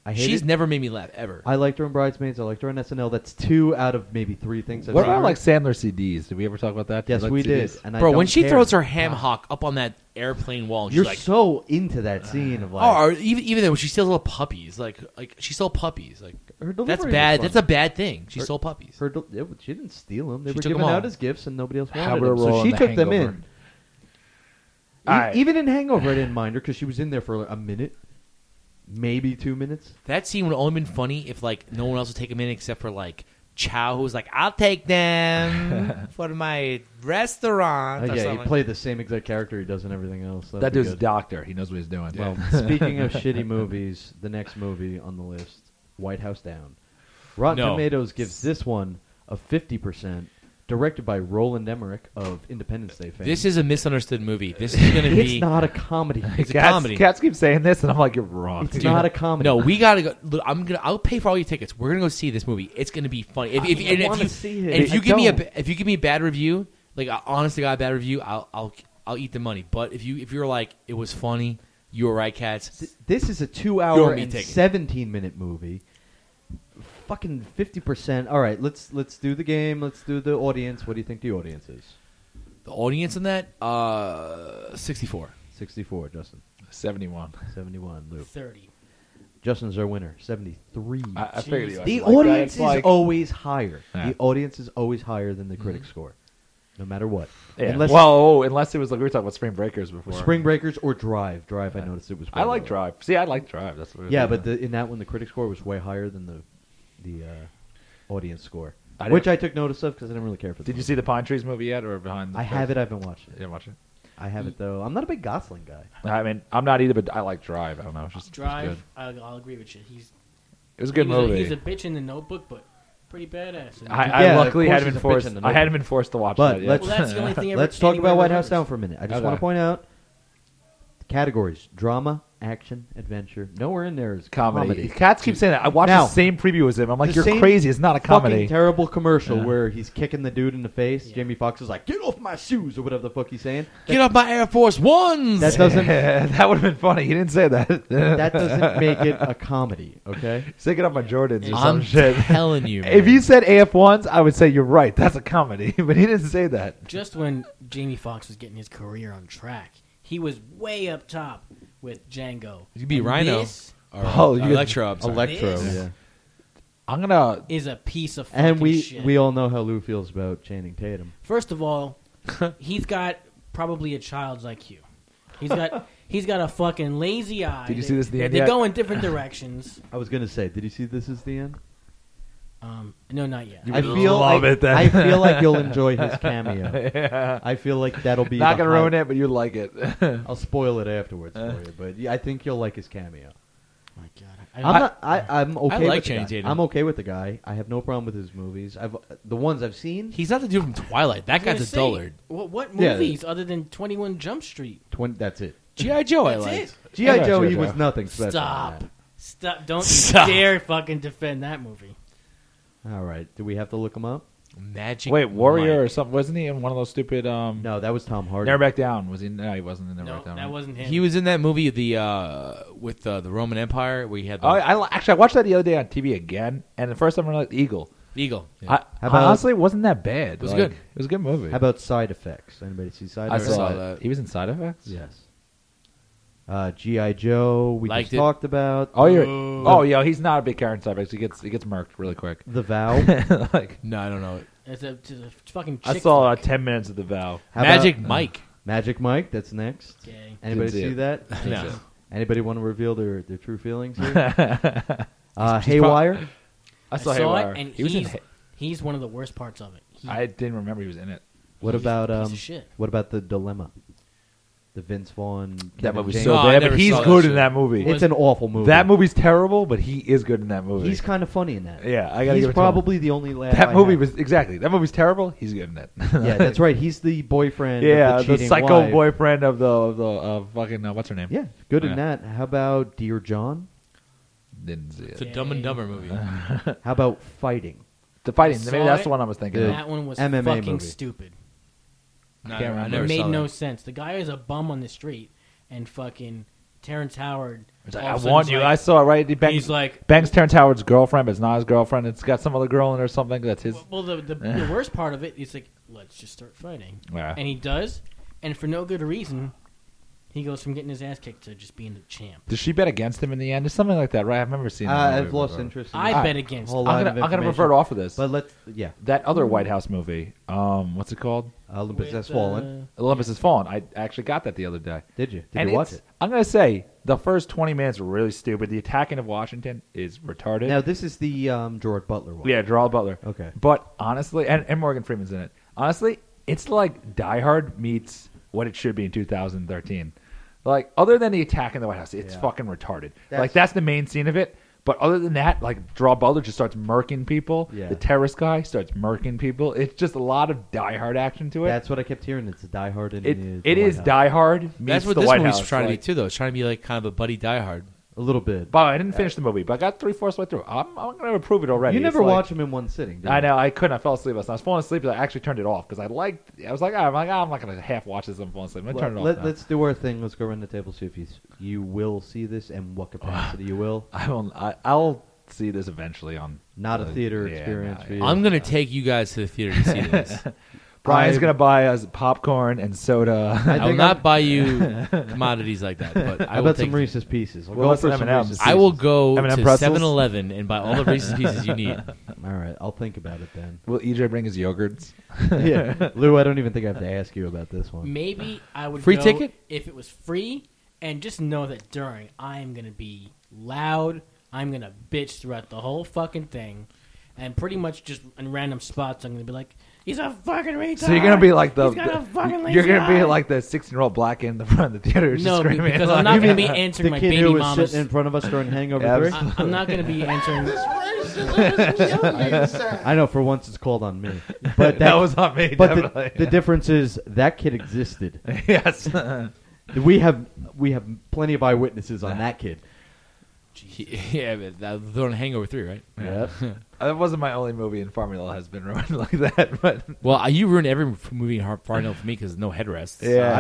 I hate She's it. never made me laugh ever. I liked her in Bridesmaids. I liked her on SNL. That's 2 out of maybe 3 things. I've What seen about her. like Sandler CDs? Did we ever talk about that? Yes, Did you we like did. CDs? And I Bro, when don't she care. throws her ham hock up on that airplane wall, and You're she's like, so into that scene of like. oh, or even though she steals little puppies, like she stole puppies, like her delivery that's was bad. fun. That's a bad thing. She Her- stole puppies. She didn't steal them. They She were took given them out all. as gifts, and nobody else How wanted about them. a So roll she in The took them Hangover? in. Alright. Even in Hangover, I didn't mind her because she was in there for a minute, maybe 2 minutes. That scene would only been funny if like no one else would take them in except for like Chow, who was like, "I'll take them for my restaurant." or Yeah, he something. played the same exact character he does in everything else. That'd That be dude's a good. doctor. He knows what he's doing. Well, speaking of shitty movies, the next movie on the list, White House Down. Rotten No. Tomatoes gives this one a 50%, directed by Roland Emmerich of Independence Day fame. This is a misunderstood movie. This is going to be. It's not a comedy. It's a Cats, comedy. Cats keep saying this, and I'm like, you're wrong. It's not a comedy. No, we gotta go. Look, I'll pay for all your tickets. We're gonna go see this movie. It's gonna be funny. I wanna see it. And if you I give me don't. if you give me a bad review, like I honestly got a bad review, I'll eat the money. But if you're like it was funny, you were right, Cats. This is a You're 2-hour me and taking it. 17-minute movie. Fucking 50%. All right, let's do the game. Let's do the audience. What do you think the audience is? The audience in that 64. 64, Justin. 71. 71, Lou. 30. Justin's our winner. 73. I figured you. The like that. audience It's is like- always higher. Yeah. The audience is always higher than the critic score, no matter what. Yeah. Unless Unless it was like we were talking about Spring Breakers before. Spring Breakers or Drive. Drive, I noticed it was. I way like lower. Drive. See, I like Drive. That's what Yeah, but in that one, the critic score was way higher than the audience score, I which didn't- I took notice of because I didn't really care for. Did you see the Pine Trees movie yet, or behind? I have it. I haven't watched You it. didn't watch it. I have it though. I'm not a big Gosling guy. I mean, I'm not either, but I like Drive. I don't know. It's just Drive, It's good. I'll agree with you. It was a good he movie. He's a bitch in the Notebook, but pretty badass. I Yeah, luckily of course hadn't he's been a bitch forced. in the I Notebook. hadn't been forced to watch But that yet. let's- Well, that's the only thing. Let's talk anyone about White House remembers. Down for a minute. I just Okay. want to point out categories: drama, action, adventure. Nowhere in there is comedy. Cats keep saying that. I watched Now, the same preview as him. I'm like, the you're same crazy. It's not a comedy. Fucking terrible commercial Yeah. where he's kicking the dude in the face. Yeah. Jamie Foxx is like, "Get off my shoes" or whatever the fuck he's saying. Get off my Air Force Ones. That doesn't that would have been funny. He didn't say that. that doesn't make it a comedy. Okay. Say get off my Jordans or I'm some shit. telling you. If man. he said AF1s, I would say you're right. That's a comedy. But he didn't say that. Just when Jamie Foxx was getting his career on track, he was way up top with Django. You could be And Rhino. This Or, Oh, you- Electro. I'm sorry. Electro. This- Yeah. I'm gonna. is a piece of fucking And shit. we all know how Lou feels about Channing Tatum. First of all, he's got probably a child's IQ. He's got a fucking lazy eye. Did you see this at the end They yet? go in different directions. I was gonna say, did you see This Is the End? No, not yet. You I would feel love like, it then. I feel like you'll enjoy his cameo. Yeah. I feel like that'll be Not the gonna ruin high- it, but you like it. I'll spoil it afterwards for you, but yeah, I think you'll like his cameo. My God, I'm okay. I with like the Channing guy. Tatum. I'm okay with the guy. I have no problem with his movies. The ones I've seen. He's not the dude from Twilight. That guy's a dullard. What Yeah. movies other than 21 Jump Street? That's it. G.I. Joe, I That's liked. it. G.I. Yeah, Joe, G.I. he Joe. was nothing special. in Stop. that. Stop! Don't Stop. you dare fucking defend that movie. All right. Do we have to look him up? Magic. Wait, Warrior or Mike. something? Wasn't he in one of those stupid? No, that was Tom Hardy. Never Back Down. Was he? No, he wasn't in Never No, Back Down. that right? wasn't him. He was in that movie with the Roman Empire where he had the Oh, actually, I watched that the other day on TV again, and the first time I liked Eagle. Eagle. I, How about- honestly, it wasn't that bad. It was Like, good. It was a good movie. How about Side Effects? Anybody see Side I Effects? saw saw it. that. He was in Side Effects. Yes. G.I. Joe. We Liked just it. talked about. Oh, you're. Ooh. Oh, yeah. He's not a big character in Side Effects. He gets murked really quick. The Vow. Like No, I don't know. It's a fucking. I chick saw flick. 10 minutes of The Vow. How Magic about- Mike. Magic Mike. That's next. Okay. Anybody Didn't see see it. that? No. Anybody want to reveal their true feelings here? She's Haywire. I saw it, Haywire. and he was in. he's one of the worst parts of it. I didn't remember he was in it. What he's about a piece of shit. What about The Dilemma? The Vince Vaughn. That Kevin movie's James- so No, I bad, never but he's saw that good in shit. that movie. It's an awful movie. That movie's terrible, but he is good in that movie. He's kind of funny in that. Yeah, I gotta He's give it to him. probably the only laugh. That I movie have. was exactly. That movie's terrible. He's good in it. Yeah, that's right. He's the boyfriend. Yeah, of the, the cheating psycho wife. boyfriend of the fucking what's her name? Yeah, good Yeah. in that. How about Dear John? Didn't see It's it. a Dumb and Dumber movie. How about Fighting? The fighting. I Maybe saw that's it. the one I was thinking. The of. That one was MMA fucking movie. stupid. No, Can't I remember. never It made saw no that. sense. The guy is a bum on the street, and fucking Terrence Howard. It's like, all I of a sudden want is you. like- I saw it, right? He bangs, He's like, bangs Terrence Howard's girlfriend, but it's not his girlfriend. It's got some other girl in it or something. That's his. well, the worst part of it is like, let's just start fighting, Yeah. and he does, and for no good reason, he goes from getting his ass kicked to just being the champ. Does she bet against him in the end? It's something like that, right? I've never seen that. I've movie lost before. interest. In I this bet against. whole him. line I'm of gonna information. revert off of this. But let's That other White House movie, what's it called? Olympus Has With, Fallen. Olympus Has Fallen. I actually got that the other day. Did you? Did And you watch it's- it? I'm gonna say the first 20 minutes were really stupid. The attacking of Washington is retarded. Now this is the Gerard Butler one. Yeah, Gerald Butler. Okay. But honestly, and Morgan Freeman's in it. Honestly, it's like Die Hard meets what it should be in 2013. Like, other than the attack in the White House, it's Yeah. fucking retarded. That's- That's the main scene of it. But other than that, like, Gerald Butler just starts murking people. Yeah. The terrorist guy starts murking people. It's just a lot of Die Hard action to it. That's what I kept hearing. It's a Die Hard and It is Die Hard meets That's what the this White movie's House. trying to be like- too, though. It's trying to be like kind of a buddy Die Hard. a little bit. But I didn't finish the movie, but I got 3/4 way through. I'm going to approve it already. You It's never like- watch them in one sitting. Did I you? know I couldn't. I fell asleep last night. I was falling asleep, but I actually turned it off because I was like, I'm not going to half watch this. I'm falling asleep. I'm going to turn it off. now. Let's do our thing. Let's go around the table. See if you will see this and what capacity you will. I'll see this eventually on. Not a theater yeah, experience no, for yeah. you. I'm gonna take you guys to the theater to see this. Brian's I'm- going to buy us popcorn and soda. I I will think not buy you commodities like that, but I How will about take. some Reese's Pieces? I'll Well, go let's for have some M&Ms. Reese's I will Pieces. go M&M to pretzels? 7-Eleven and buy all the Reese's Pieces you need. All right, I'll think about it then. Will EJ bring his yogurts? Yeah, Lou, I don't even think I have to ask you about this one. Maybe I would Free go ticket? if it was free, and just know that during I'm gonna be loud. I'm gonna bitch throughout the whole fucking thing, and pretty much just in random spots I'm gonna be like, "He's a fucking retard." So you're going to be like He's got a fucking you're lazy going to be eye. like the 16-year-old black kid in the front of the theater just No, screaming. because like, I'm not You gonna mean be answering the my kid baby who was mama's. sitting in front of us during Hangover Yeah, 3? I'm not gonna be answering. I know, for once it's called on me. But that was on me, But definitely. the difference is that kid existed. yes. We have plenty of eyewitnesses on that kid. Yeah, but they're on Hangover 3, right? Yep. That wasn't my only movie in Formula has been ruined like that. But Well, you ruined every movie in Far Enough for me because no headrests. Yeah.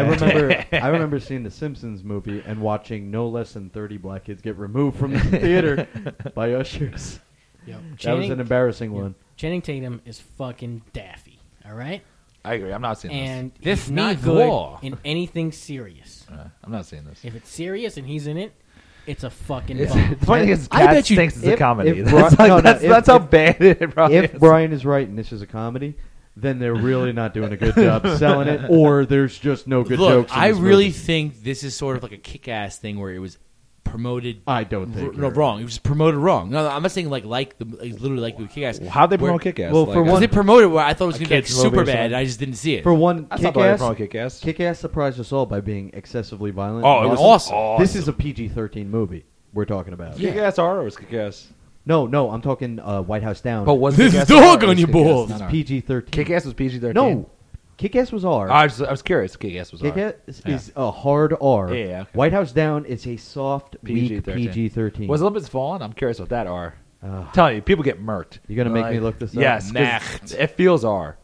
I remember seeing the Simpsons movie and watching no less than 30 black kids get removed from the theater by ushers. Yo, That was an embarrassing one. Channing Tatum is fucking daffy. All right, I agree. I'm not seeing and This he's not means good war. in anything serious. this. I'm not seeing this. If it's serious and he's in it, it's a fucking It's, bum. it's funny because I Cat bet you- thinks it's a if- comedy. if That's, Bri- no, no, that's how bad it probably If is. Brian is right and this is a comedy, then they're really not doing a good job selling it, or there's just no good Look, jokes. In I this really movie. think this is sort of like a kick-ass thing where it was promoted. I don't think. No, you're- wrong. It was promoted wrong. No, I'm not saying literally like the Kick-Ass. How'd they Where- promote Kick-Ass? well, for Because one- they promoted where I thought it was A going to be like kid's movie or super bad, something? and I just didn't see it. For one, That's not the way they promote Kick-Ass, Kick-Ass. Kick-Ass surprised us all by being excessively violent. Oh, it and was awesome. This is a PG-13 movie we're talking about. Yeah. Kick-Ass R or was Kick-Ass? No, I'm talking White House Down. But was This Kick-Ass dog R or on was your Kick-Ass balls. not It's R? PG-13. Kick-Ass was PG-13? No, Kick-Ass was R. I was curious. Kick-Ass was R. Kick-Ass is a hard R. Yeah, okay. White House Down is a soft, weak PG-13. PG-13. Was Olympus Fallen? I'm curious what that R. Ugh. Telling you, people get murked. You gonna make me look this up? Yes, 'cause Nacht. it feels R.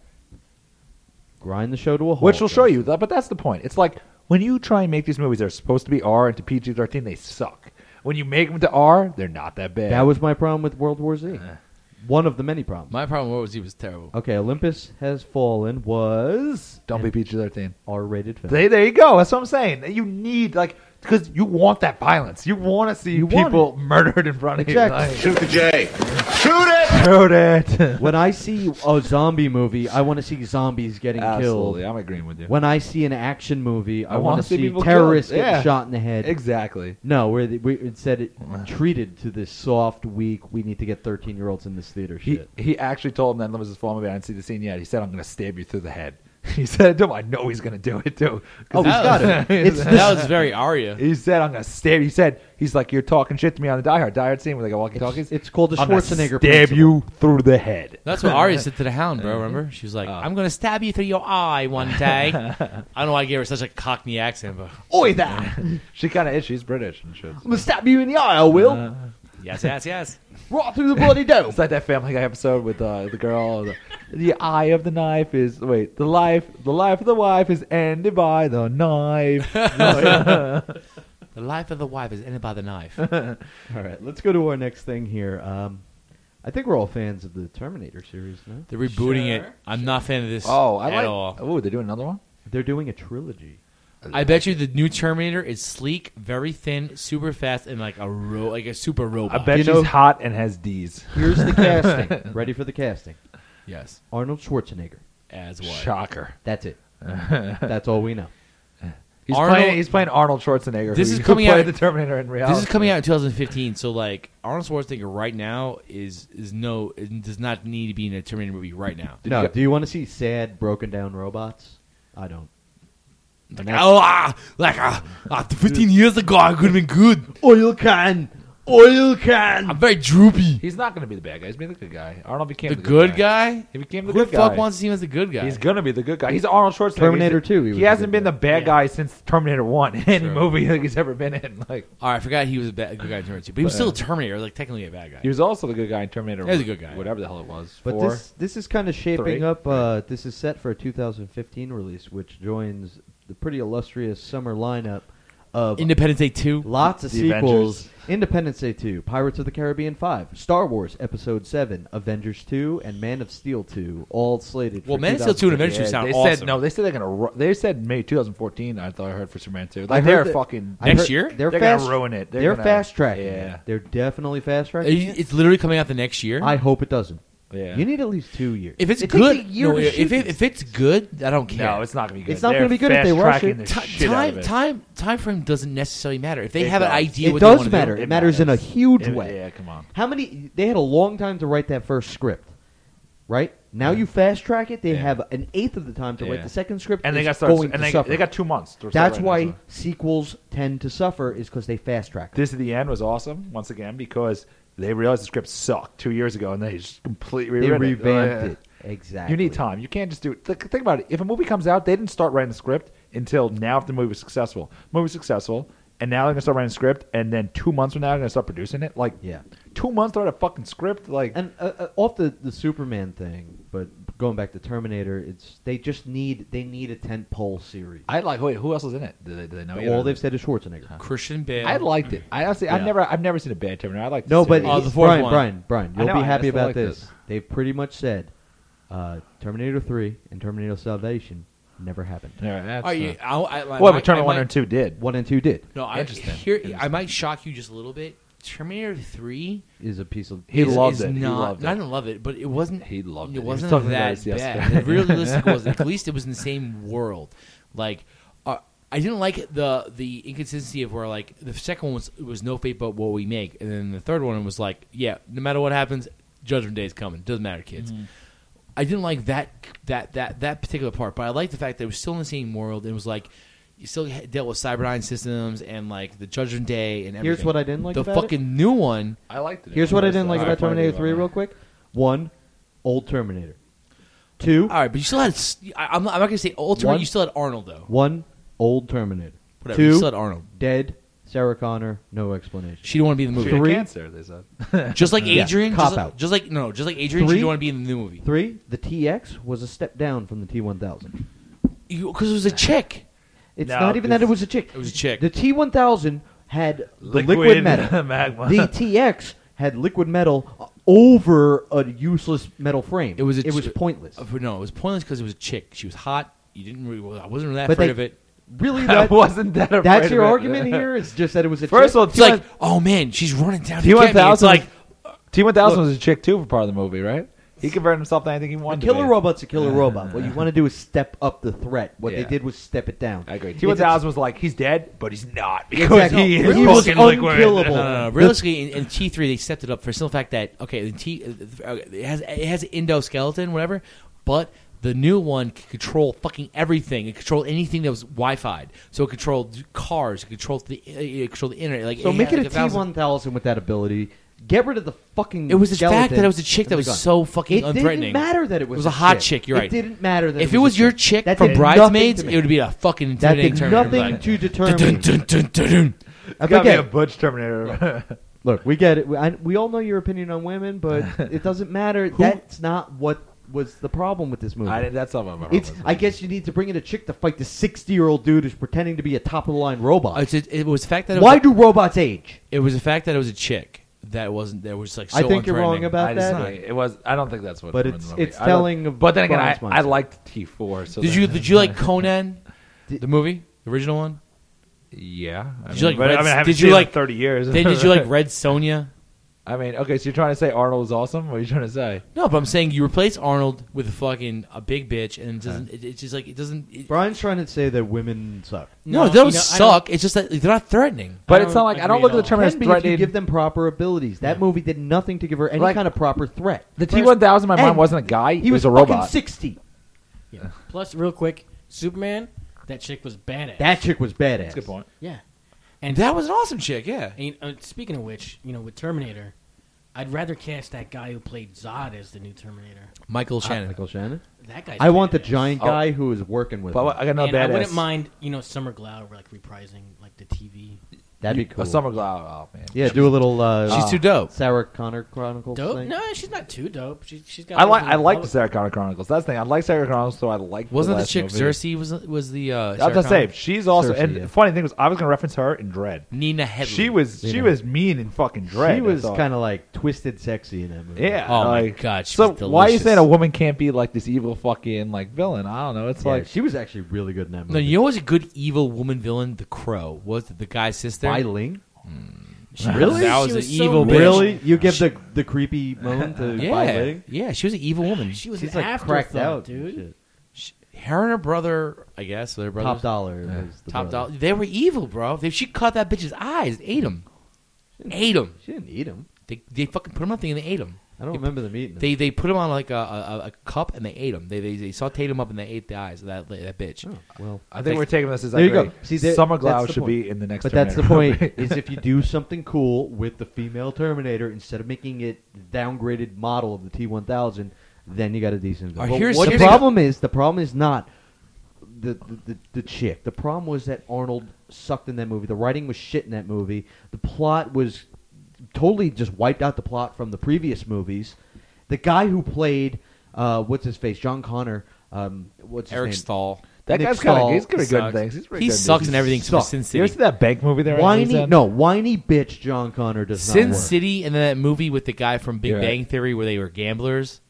Grind the show to a halt. Which will show you that, but that's the point. It's like when you try and make these movies that are supposed to be R into PG-13, they suck. When you make them to R, they're not that bad. That was my problem with World War Z. One of the many problems. My problem with he was terrible. Okay, Olympus Has Fallen was Don't be PG-13. R-rated film. There you go. That's what I'm saying. You need because you want that violence. You want to see You want people murdered in front of Exactly. you. Like, Shoot the J. Shoot it! shoot it. When I see a zombie movie, I want to see zombies getting Absolutely, killed. I'm agreeing with you. When I see an action movie, I I want wanna to see see people terrorists killed. getting Yeah. shot in the head. Exactly. No, we instead it treated to this soft, weak. We need to get 13-year-olds in this theater shit. He actually told him that Olympus Has Fallen movie. I didn't see the scene yet. He said, "I'm going to stab you through the head." He said it to him. I know he's going to do it too. Oh, he's got it. It's That was very Arya. He said, "I'm going to stab." He said, "He's like you're talking shit to me on the Die Hard scene where they go walkie-talkies." It's called the I'm gonna Schwarzenegger stab principle. you through the head. That's what Arya said to the Hound, bro. Remember? She was like, "I'm going to stab you through your eye one day." I don't know why I gave her such a Cockney accent, but Oi, that! She kind of is. She's British and shit. I'm gonna stab you in the eye, I will. yes. Right through the bloody dome. It's like that Family Guy episode with the girl. The eye of the knife is the life of the wife is ended by the knife. That The life of the wife is ended by the knife. All right, let's go to our next thing here. I think we're all fans of the Terminator series, no? They're rebooting it. Sure. I'm not a fan of this Oh, I at like. all. Oh, they're doing another one. They're doing a trilogy. I bet you the new Terminator is sleek, very thin, super fast, and like a super I robot. bet You she's know- hot and has D's. Here's the casting. Ready for the casting? Yes, Arnold Schwarzenegger. as what? Shocker. That's it. That's all we know. He's playing Arnold Schwarzenegger. This who- is who coming played out- the Terminator in reality. This is coming out in 2015, so like Arnold Schwarzenegger right now is does not need to be in a Terminator movie right now. No, you- do you want to see sad, broken down robots? I don't. Like 15 years ago, I could have been good. Oil can! Oil can! I'm very droopy. He's not going to be the bad guy. He's being the good guy. Arnold became The the good guy? He became the Who the good guy. fuck wants to see him as the good guy? He's gonna be the good guy. He's Arnold Schwarzenegger. Terminator He's- 2, he was He the hasn't good been the bad Yeah. guy since Terminator 1 in any True. movie that he's ever been in. Like All right, I forgot he was a good guy in Terminator 2, but he was still a Terminator, like technically a bad guy. he was also the good guy in Terminator. He was a good guy. Whatever the hell it was. But 4. this is kind of shaping 3. up. This is set for a 2015 release, which joins the pretty illustrious summer lineup of Independence Day 2. lots of The sequels. Avengers. Independence Day 2, Pirates of the Caribbean 5, Star Wars Episode 7, Avengers 2, and Man of Steel 2, all slated for Well, Man of Steel 2 and 2015. Avengers sound they awesome. said no. They said they're gonna. They said May 2014. I thought I heard for Superman 2. I Like heard they're that- fucking. I Next heard year? They're They're fast, gonna ruin it. They're gonna- fast tracking Yeah. it. They're definitely fast tracking it. It's literally coming out the next year. I hope it doesn't. Yeah. You need at least 2 years. If it's It good, takes a year to shoot this. if it's good, I don't care. No, it's not gonna be good. It's not gonna be good if they rush it. Time frame doesn't necessarily matter. If they It have an does. idea, It what does they want matter. to do, It matters in a huge way. Yeah, come on. How many? They had a long time to write that first script, right? Now you fast track it. They Yeah. have an eighth of the time to Yeah. write the second script, And they it's got going and to suffer. they got 2 months. to start That's writing why this. sequels tend to suffer, is because they fast track. This at the end was awesome once again because they realized the script sucked 2 years ago and they just completely They rewritten revamped it. it. Exactly. You need time. You can't just do it. Think about it. If a movie comes out, they didn't start writing the script until now. If the movie was successful, and now they're gonna start writing the script, and then 2 months from now they're gonna start producing it. Like Yeah. 2 months to write a fucking script. Like And off the Superman thing, but going back to Terminator, they need a tentpole series. I like. Wait, who else is in it? Do they know? yet? All they've said is Schwarzenegger. Christian Bale. I liked it. I honestly, Yeah. I've never seen a bad Terminator. I like No, but Oh, the fourth Brian, one. you'll I know, be I happy still about like this. this. They've pretty much said Terminator 3 and Terminator Salvation never happened. Yeah, that's, Oh, yeah, well, but Terminator 1 and 2 did. 1 and 2 did. No, Interesting. I might shock you just a little bit. Terminator 3 Is a piece of He is, loved is it. He Not, loved it. I didn't love it, but it wasn't. He loved it. It He was wasn't talking about that this bad. yesterday. It realistic was. At least it was in the same world. Like, I didn't like the inconsistency of where like the second one was no fate but what we make, and then the third one was like, yeah, no matter what happens, Judgment Day is coming. Doesn't matter, kids. I didn't like that particular part, but I liked the fact that it was still in the same world. And it was like you still dealt with Cyberdyne systems and like the Judgment Day and everything. Here's what I didn't like the about it. fucking new one. I liked it. Here's what I didn't like All about right, Terminator fine, 3 fine. real quick. 1, old Terminator. 2, All right, but you still had. I'm not going to say ultimate. One- You still had Arnold though. 1, old Terminator. Whatever. You 2, still had Arnold. dead Sarah Connor, no explanation. She didn't want to be in the She movie. had 3. cancer, they said. Just like Yeah, Adrian. cop just, out. just like Adrian. 3. She didn't want to be in the new movie 3, the TX was a step down from the T1000. because it was a chick. It's No, not even that it was a chick. It was a chick. The T1000 had the liquid metal. magma. The TX had liquid metal over a useless metal frame. It was pointless. No, it was pointless because it was a chick. She was hot. You didn't. Really, I wasn't really that But afraid they- of it. Really, I that wasn't that afraid that's of your it. argument here? It's just that it was a First chick? of all, It's like, oh man, she's running down. to get me. It's T1000 like, T1000 was a chick too for part of the movie, right? He converted himself to anything he a wanted. killer to be. robot's a killer robot. What you want to do is step up the threat. What they Yeah. did was step it down. I agree. It's T1000 was like, he's dead, but he's not because Exactly. he is He was fucking liquid. unkillable. no. Realistically, in T3, they stepped it up for the simple fact that okay, it has an endoskeleton, whatever, but the new one can control fucking everything. It controlled anything that was Wi-Fi. So it controlled cars. It controlled the internet. Like So make had it like a T1000 with that ability. Get rid of the fucking. It was the skeleton fact that it was a chick that and was the gun. so fucking It unthreatening. didn't matter that it was. It was a hot chick. chick, you're right. It didn't matter that If it it was a your chick That from did nothing Bridesmaids, to me. it would be a fucking That intimidating did Terminator. nothing Like, to deter dun, me. dun, dun, dun, dun. Gotta be a Again, butch Terminator. look, we get it. We all know your opinion on women, but it doesn't matter. That's not what was the problem with this movie. That's not what my I guess you need to bring in a chick to fight the 60-year-old dude who's pretending to be a top of the line robot. It was the fact that Why do robots age? it was the fact that it was a chick that wasn't there was like so I think you're wrong unthreatening. about I that. disagree. It was. I don't think that's what. But ruined it's the movie. it's I don't- telling of. But then again, I Brian's mindset. liked T4. So Did you like Conan, the movie, the original one? Yeah. Did you like but, Red- I mean, I haven't did seen you it in like- 30 years? Then did you like Red Sonja? I mean, okay, so you're trying to say Arnold was awesome? What are you trying to say? No, but I'm saying you replace Arnold with a big bitch, and it doesn't. It's just like it doesn't. Brian's trying to say that women suck. No, they don't you know, I don't- suck. It's just that they're not threatening. But I it's not don't like I don't agree look at at the all. Terminator as Can be if you threatening. give them proper abilities. That movie did nothing to give her any Like- kind of proper threat. The T-1000 in my mind And wasn't a guy. He was a fucking robot. 60. Yeah. Plus, real quick, Superman, that chick was badass. That chick was badass. That's a good point. Yeah. And That was an awesome chick. Yeah. and, speaking of which, with Terminator, I'd rather cast that guy who played Zod as the new Terminator. Michael Shannon. Michael Shannon. That guy's I want the badass. giant guy who is working with him. But I got no And badass. I wouldn't mind, Summer Glau like reprising like the TV. That'd be cool. A Summer Glau. Oh man. Yeah, do a little. She's too dope. Sarah Connor Chronicles. Dope? thing. No, she's not too dope. She's got. I like like the Sarah Connor Chronicles. That's the thing. I like Sarah Connor Chronicles, so I like. Wasn't the last chick movie. Cersei was the? I was Sarah gonna say Connor? she's also. Cersei, And yeah. the funny thing was, I was gonna reference her in Dread. Nina Headley. She was mean in fucking Dread. She was I thought. kind of like twisted sexy in that movie. Yeah. Oh my like- God, she So was why are you delicious. saying a woman can't be like this evil fucking like villain? I don't know. It's Yeah, like she was actually really good in that No, movie. you know what's a good evil woman villain? The Crow. Was it the guy's sister? Bai Ling? Really? That was She an was so evil good. bitch. Really? You give the creepy moan to Bai Yeah, Ling? yeah. She was an evil woman. She was She's an like cracked afterthought, out, dude. Her and her brother, I guess, their brothers. Top dollar. Was the Top brother. dollar. They were evil, bro. She cut that bitch's eyes, ate him. Ate him. She didn't eat him. They fucking put him on the thing and they ate him. I don't remember them eating him. They put him on like a cup and they ate him. They sauteed him up and they ate the eyes of that bitch. Oh, well, I think we're taking this as There you like go. See, there- Summer that's Glau the should point. be in the next. but that's the Terminator point. movie. Is if you do something cool with the female Terminator instead of making it the downgraded model of the T-1000, then you got a decent. All right, Well, here's- what here's- the problem is not the chick. The problem was that Arnold sucked in that movie. The writing was shit in that movie. The plot was totally just wiped out the plot from the previous movies. The guy who played what's his face, John Connor. What's his Eric name? Stahl. That Nick guy's kind of Stahl he's pretty good in sucks. things. He's pretty He good in sucks things. in everything sucks. except Sin You City. ever see that bank movie there? Whiny bitch John Connor does Sin not work. City and then that movie with the guy from Big You're right. Bang Theory where they were gamblers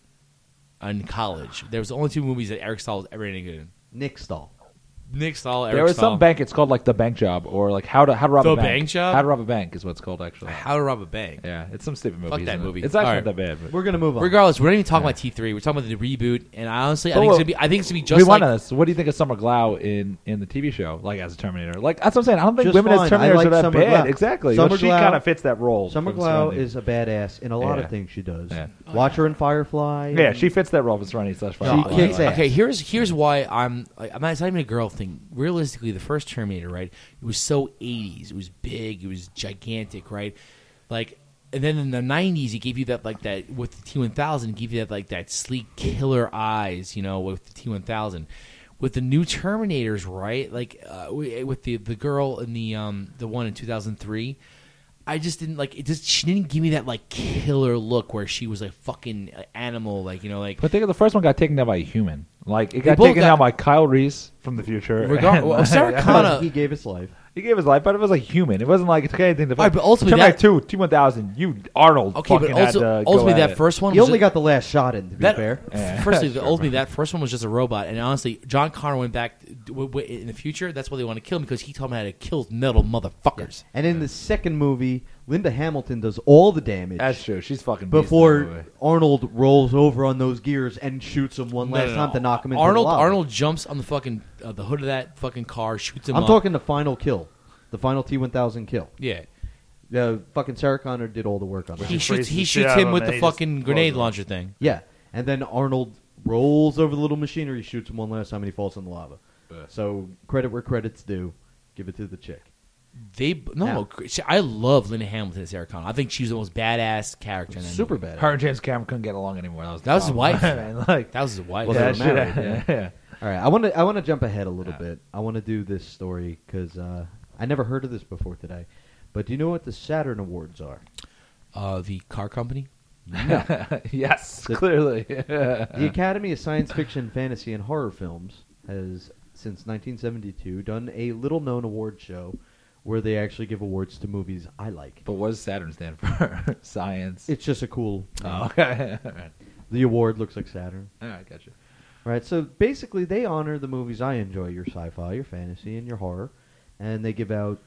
in college. There was the only two movies that Eric Stahl was ever any good in. Nick Stahl. Nick Stahl, Eric There was Stahl. some bank. It's called like The Bank Job or like How to Rob The a Bank. Bank Job? How to Rob a Bank is what it's called actually. How to Rob a Bank. Yeah, it's some stupid movie. Fuck that isn't it? movie. It's actually All not that bad. But We're gonna move on. Regardless, we're not even talking about T3. We're talking about the reboot, and honestly, I But think well, it's gonna be just we like want this. What do you think of Summer Glau in the TV show, like as a Terminator? Like that's what I'm saying. I don't think Just women fine. as I Terminators like are that Summer bad. Glau. Exactly. Summer Well, she Glau- kind of fits that role. Summer from Glau Serenity. is a badass in a lot Yeah. of things she does. Yeah. Watch her in Firefly. Yeah, she fits that role for Serenity / She Firefly. kicks ass. Okay, here's why I'm not, it's not even a girl thing. Realistically, the first Terminator, right? It was so 80s. It was big. It was gigantic, right? Like, and then in the 90s, he gave you that with the T1000, gave you that sleek killer eyes, with the T1000. With the new Terminators, right? Like with the girl in the one in 2003. I just didn't like it. She didn't give me that killer look where she was a fucking animal, But think of the first one got taken down by a human. Like it got both taken got- down by Kyle Reese from the future. Sarah Connor. He gave his life. He gave his life, but it was like human. It wasn't like it took anything to. Right, but ultimately Terminator 2, T1000, you Arnold. Okay, but fucking had to go ultimately at that it. first one He was only got the last shot in. To be that. fair, Yeah, Firstly, sure, ultimately that first one was just a robot, and honestly, John Connor went back in the future. That's why they want to kill him because he taught him how to kill metal motherfuckers. and in the second movie, Linda Hamilton does all the damage That's true. She's fucking beast in that before movie. Arnold rolls over on those gears and shoots him one last time to knock him into Arnold the lava. Arnold jumps on the fucking the hood of that fucking car, shoots him. I'm up. talking the final kill, the final T1000 kill. Yeah, Fucking Sarah Connor did all the work on that. he freezes shoots the shit out him of with him the and he just fucking grenade blows him. launcher thing. Yeah, and then Arnold rolls over the little machinery, shoots him one last time, and he falls in the lava. So credit where credit's due. Give it to the chick. I love Linda Hamilton as Sarah Connor. I think she's the most badass character in that Super movie. bad. Her and James Cameron couldn't get along anymore. That was That was his wife. Man, like, That was his wife. Well, yeah, they were married, shit, yeah. yeah. All right, I want to jump ahead a little bit. I want to do this story because I never heard of this before today. But do you know what the Saturn Awards are? The car company. Yes, The- clearly. The Academy of Science Fiction, Fantasy, and Horror Films has, since 1972, done a little-known award show where they actually give awards to movies I like. But what does Saturn stand for? Science. It's just a cool. Oh, okay. All right. The award looks like Saturn. All right, gotcha. Right, so basically they honor the movies I enjoy, your sci-fi, your fantasy, and your horror, and they give out,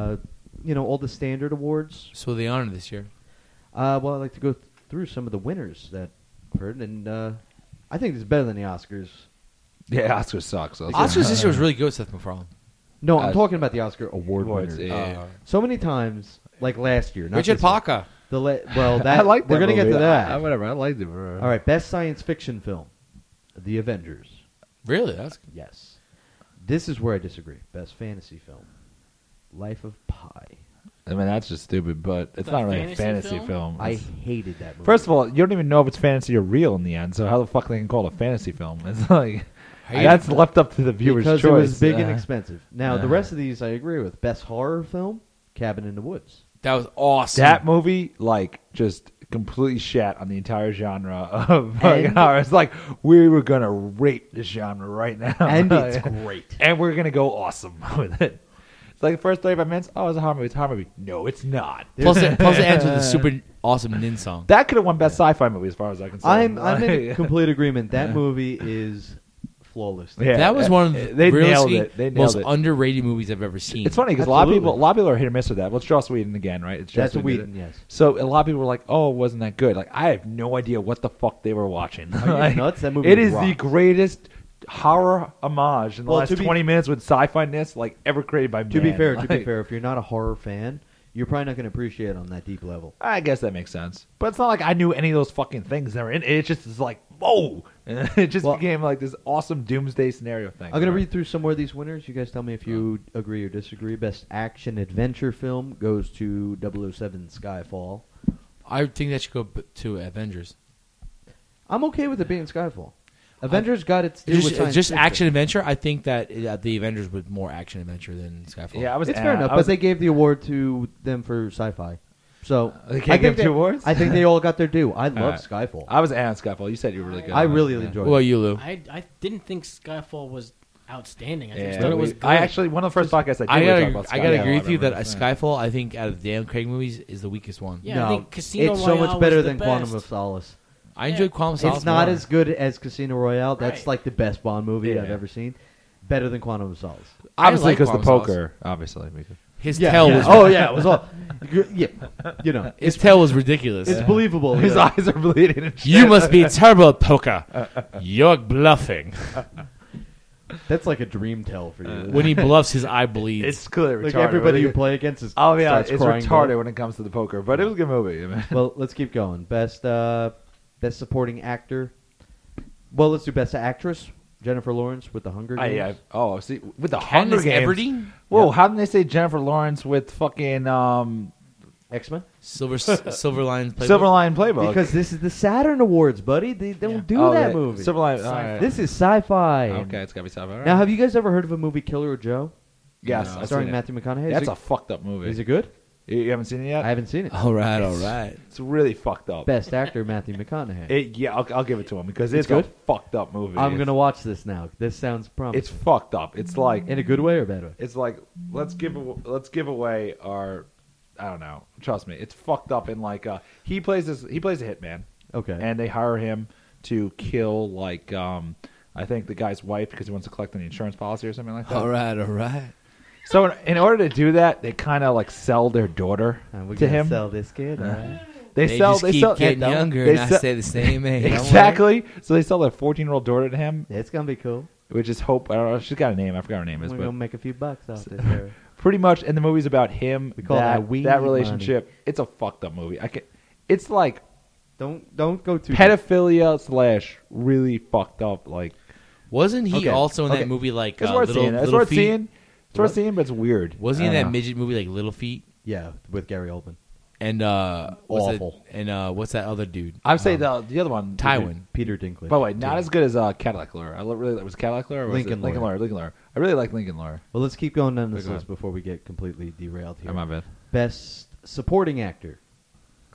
all the standard awards. So they honor this year. Well, I'd like to go through some of the winners that heard, and I think this is better than the Oscars. Yeah, Oscars sucks. So Oscars this year was really good, Seth MacFarlane. No, I'm Uh, talking about the Oscar award awards, winners. yeah. So many times, like last year. Not Richard this year. Parker. That I like that we're gonna get movie. to that. Whatever, I liked it, bro. All right, best science fiction film, The Avengers. Really? That's Yes. This is where I disagree. Best fantasy film, Life of Pi. I mean, that's just stupid, but it's a not really a fantasy fantasy film? film. I It's- hated that movie. First of all, you don't even know if it's fantasy or real in the end, so how the fuck they can call it a fantasy film? It's like, Hey, that's left up to the viewer's because choice. it was big and Uh, expensive. Now the rest of these I agree with. Best horror film, Cabin in the Woods. that was awesome. That movie, like, just completely shat on the entire genre of fucking And- horror. It's like, we were going to rape this genre right now. And it's great. And we're going to go awesome with it. It's like the first 35 minutes, oh, it's a horror movie. It's a horror movie. No, it's not. plus it ends with a super awesome Nin song. That could have won Best Sci-Fi Movie as far as I can say. I'm in complete agreement. That movie is flawless. Yeah, that was one of the they nailed realistically it. They nailed most it. underrated movies I've ever seen. It's funny because a lot of Absolutely. people are hit or miss with that. Well, it's Joss Whedon again, right? It's That's Joss a Whedon, did it. yes. So a lot of people were like, "Oh, it wasn't that good." Like, I have no idea what the fuck they were watching. Are you Like, nuts? That movie It is the rocks. greatest horror homage in the Well, last to be- 20 minutes with sci-fi-ness like ever created by man. To be fair, Like, if you're not a horror fan, you're probably not going to appreciate it on that deep level. I guess that makes sense. But it's not like I knew any of those fucking things that were in it. It just is like, whoa! It just Well- became like this awesome doomsday scenario thing. I'm going to read through some more of these winners. You guys tell me if you agree or disagree. Best action adventure film goes to 007 Skyfall. I think that should go to Avengers. I'm okay with it being Skyfall. Avengers got its due with science Just fiction. action adventure. I think that the Avengers was more action adventure than Skyfall. Yeah, I was. It's fair enough, I was- but they gave the award to them for sci-fi. So They can't I give think two awards? I think they all got their due. I love right. Skyfall. I was on Skyfall. You said you were really good. I on it. really Yeah. enjoyed What about it. you, Lou? I didn't think Skyfall was outstanding. I just Yeah, thought it was good. I actually one of the first podcasts I I did. gotta, we talked about I gotta Skyfall. agree with you that remember. Skyfall, I think, out of the Dan Craig movies, is the weakest one. Yeah, I no, think Casino it's so Royale much better was the than Quantum best. of Solace. I enjoyed Quantum of Solace It's not more. as good as Casino Royale. That's Right. like the best Bond movie Yeah. I've ever seen. Better than Quantum of Solace. Obviously, I like because the Quantum of Solace. poker. Obviously, because His tail was Oh yeah, it was all. Yeah, you know, his tail was ridiculous. it's believable. his yeah. eyes are bleeding. And shit. You must be terrible at poker. You're bluffing. That's like a dream tell for you. When he bluffs, his eye bleeds. It's clearly like retarded. everybody you play against is. Oh yeah, starts it's crying retarded gold. when it comes to the poker, but it was a good movie. I mean. Well, let's keep going. Best supporting actor. Well, let's do best actress. Jennifer Lawrence with The Hunger Games. See, with the Hunger Katniss Games. Everdeen? Whoa, Yep. how didn't they say Jennifer Lawrence with fucking X-Men. Silver Lion Playbook. Silver Lion Playbook? Because this is the Saturn Awards, buddy. They don't do that movie. Silver Lion. This is sci-fi. okay, it's gotta be sci-fi. All right. Now, have you guys ever heard of a movie Killer Joe? yes, No. I've starring seen it. Matthew McConaughey. That's is a fucked up movie. Is it good? You haven't seen it yet? I haven't seen it. All right, all right. It's really fucked up. Best actor Matthew McConaughey. Yeah, I'll give it to him because It's it's a good? fucked up movie. I'm gonna watch this now. This sounds promising. It's fucked up. It's like in a good way or bad way. it's like let's give away our. I don't know. Trust me, it's fucked up. In like he plays a hitman, Okay. and they hire him to kill like I think the guy's wife because he wants to collect on the insurance policy or something like that. All right, all right. So in order to do that, they kind of like sell their daughter And we're to gonna him. sell this kid. All right. They just keep getting don't- younger they and I sell- stay the same age. Exactly. So they sell their 14-year-old daughter to him, It's gonna be cool. which is Hope. I don't know. She's got a name. I forgot her name is, We're but gonna make a few bucks off this. Here. pretty much. And the movie's about him. We call that weed money. relationship. It's a fucked up movie. It's like Don't go too. pedophilia / really fucked up. Like Wasn't he Okay, also in okay. that movie like it's worth Little, seeing. It's Little worth Feet? seeing. It's worth What? seeing, but it's weird. Wasn't he in I that don't know. midget movie like Little Feet? Yeah, with Gary Oldman. And Awful. what's that other dude? I would say the other one, Tywin. Peter Dinklage. By the way, not as good as Cadillac Lawyer. I really was it Cadillac Lawyer. Or was Lincoln it Lincoln Lawyer. Lawyer. Lincoln Lawyer. I really like Lincoln Lawyer. Well, let's keep going down this Go list ahead. before we get completely derailed here. Oh, my bad. Best supporting actor: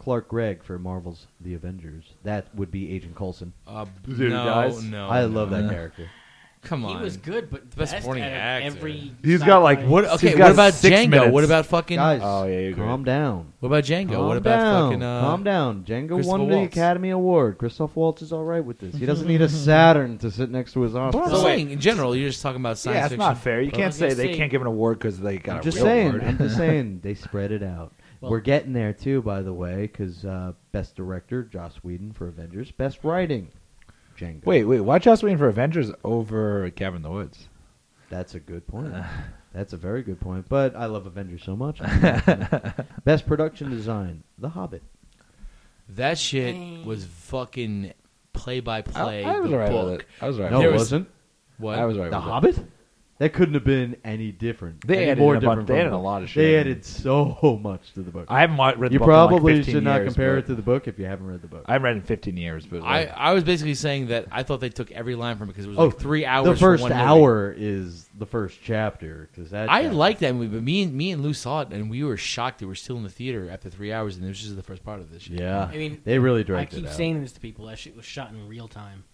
Clark Gregg for Marvel's The Avengers. That would be Agent Coulson. Dude, guys. No. I love no. that character. Come He on. was good, but Best best supporting out of actor. every. He's got, like, sci-fi- What? He's Okay. got What about 6 Django? minutes. What about fucking? Guys, Oh, yeah, you're great. calm down. What about Django? Calm What about down. fucking? Calm down. Django Christopher won the Waltz. Academy Award. Christoph Waltz is all right with this. He doesn't need a Saturn to sit next to his Oscar. I'm So saying in general, you're just talking about science Yeah, it's fiction. not fair. You Well, I can't was say gonna they say- can't give an award because they got I'm a just real saying. award. I'm just saying. They spread it out. Well- We're getting there too, by the way, because Best Director, Joss Whedon for Avengers. Best Writing, Django. Wait. Why Joss Whedon for Avengers over Cabin in the Woods? That's a good point. That's a very good point. But I love Avengers so much. Best Production Design, The Hobbit. That shit Dang. was fucking play by play. I was the alright book. with it. I was right. No, There it was- wasn't. What? I was right. The with it. Hobbit? That couldn't have been any different. They any added more a bunch- different they from added the a book. lot of shit. They added so much to the book. I haven't read the You book in like probably 15 should not years, compare but it to the book if you haven't read the book. I haven't read it in 15 years, but I was basically saying that I thought they took every line from it because it was Oh, like 3 hours. The first for one movie. hour is the first chapter. Cause that I chapter- like that movie, but me and Lou saw it and we were shocked that we're still in the theater after 3 hours, and this is the first part of this shit. Yeah. I mean, they really I dragged it keep out. saying this to people. That shit was shot in real time.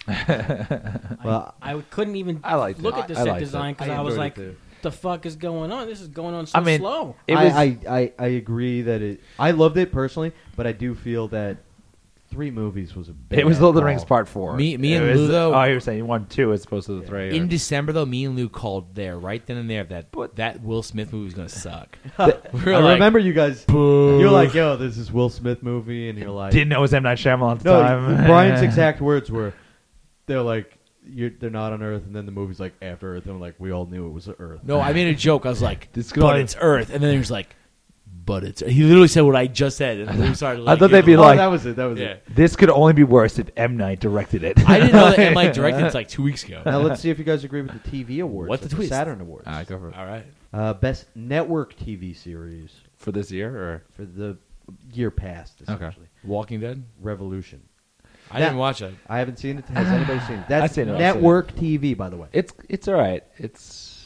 Well, I couldn't even I liked look it. at the I set liked it. design because I I was enjoyed like, it too. "The fuck is going on? This is going on so I mean, slow." it was. I agree that it. I loved it personally, but I do feel that 3 movies was a bad It was Lord of the call. Rings Part 4. Me It and was- Lou, though- Oh, you were saying you won 2 as opposed to the 3. In December, though, me and Lou called there right then and there that Will Smith movie was going to suck. I We're like, remember you guys. You're like, "Yo, this is Will Smith movie," and you're like, Didn't know it was M. Night Shyamalan at the "No." time. Brian's exact words were, "They're like, they're not on Earth," and then the movie's like after Earth, and I'm like, "We all knew it was Earth." No, I made a joke. I was like, This but guy- it's Earth. And then he was like, but it's Earth. He literally said what I just said. And Lou started, I like, thought they'd be Oh, like- that was it. That was yeah. it. This could only be worse if M. Night directed it. I didn't know that M. Night directed it like 2 weeks ago. Now let's see if you guys agree with the TV awards. What's the at twist? Saturn Awards. All right, go for it. All right. Best network TV series For this year, or for the year past, essentially. Walking Dead? Revolution. I didn't watch it. I haven't seen it. Has anybody seen it? That's seen it. I've network TV, by the way. it's all right. It's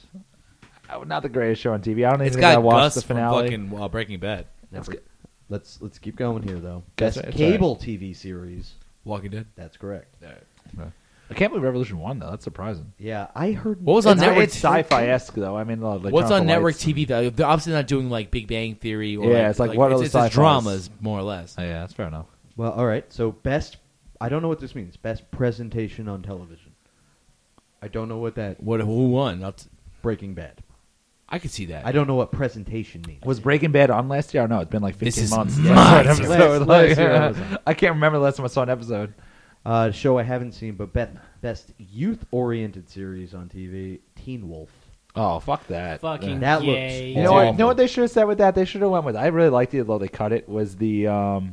not the greatest show on TV. I don't even It's think I got watched Gus the from finale. fucking Breaking Bad. Network. Let's keep going here, though. That's Best right, it's cable TV series. Walking Dead? That's correct. I can't believe Revolution won though. That's surprising. Yeah, I heard. What was on It's, network? it's sci-fi esque though. I mean, like What's Turn Off on the network Lights. TV, though? They're obviously not doing like Big Bang Theory or Yeah, it's like what other it's sci-fis? dramas, more or less. Oh, yeah, that's fair enough. Well, all right. So best. I don't know what this means. Best presentation on television. I don't know what that. Who won? Breaking Bad. I could see that. I don't know what presentation means. Was Breaking Bad on last year? No, it's been like 15 This is months. my since I saw an season. episode. Last year I was on. I can't remember the last time I saw an episode. Show I haven't seen, but best youth-oriented series on TV. Teen Wolf. Oh, fuck that. Fucking That looks yay. You know what? awful. You know what they should have said with that? They should have went with. I really liked it, though they cut it. Was the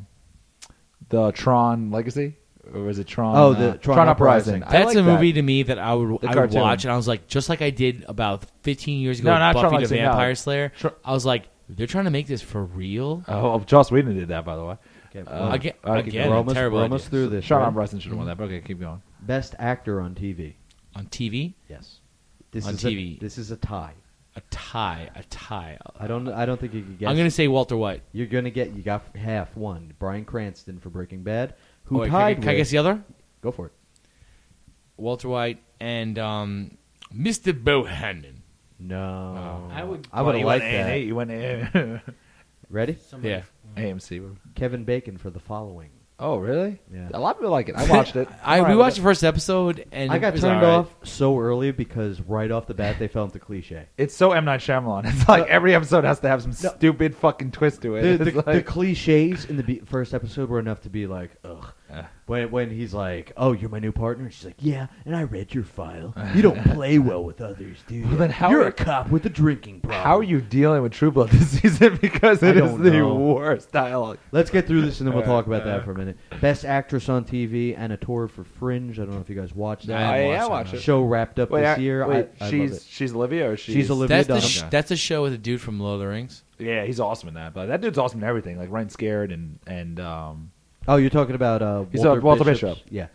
Tron Legacy, or was it Tron? Oh, the Tron Uprising. I That's like a movie that. to me that I would cartoon. watch, and I was like, just like I did about 15 years ago No, with not Tron Buffy the Legacy, no. Vampire Slayer. Tr- I was like, they're trying to make this for real? Oh, Joss Whedon did that, by the way. Okay, Again, okay, again we're a almost, terrible we're idea. almost through this. Tron right? Uprising should have won that. But okay, keep going. Best actor on TV. On TV? Yes. This On is TV. this is a tie. A tie. I don't think you could guess. I'm going to say Walter White. You're gonna get. You got half one. Bryan Cranston for Breaking Bad. Who Oh, wait, tied? can I with- guess the other? Go for it. Walter White and Mr. Bohannon. No. I would- I would have You liked went A&E, that. You went A. Ready? Somebody- Yeah. AMC. Kevin Bacon for The Following. Oh, really? Yeah. A lot of people like it. I watched it. We watched the first episode, and I it got was turned all right. off so early because right off the bat they fell into cliche. It's so M. Night Shyamalan. It's like every episode has to have some stupid fucking twist to it. The It's like- cliches in the first episode were enough to be like, ugh. Uh. When he's like, "Oh, you're my new partner," and she's like, "Yeah, and I read your file. You don't play well with others, do you? Well, then how you're are- a cop with a drinking problem." How are you dealing with True Blood this season? Because I it is don't the know. worst dialogue. Let's get through this and then we'll talk about that for a minute. Best actress on TV, Anna Torv for Fringe. I don't know if you guys watched that. I watch it. Show wrapped up this year. I love it. she's Olivia or She's Olivia That's Dunham. that's a show with a dude from Lord of the Rings. Yeah, he's awesome in that. But that dude's awesome in everything. Like Ryan Scared and Oh, you're talking about He's Walter Walter Bishop. Bishop. Yeah.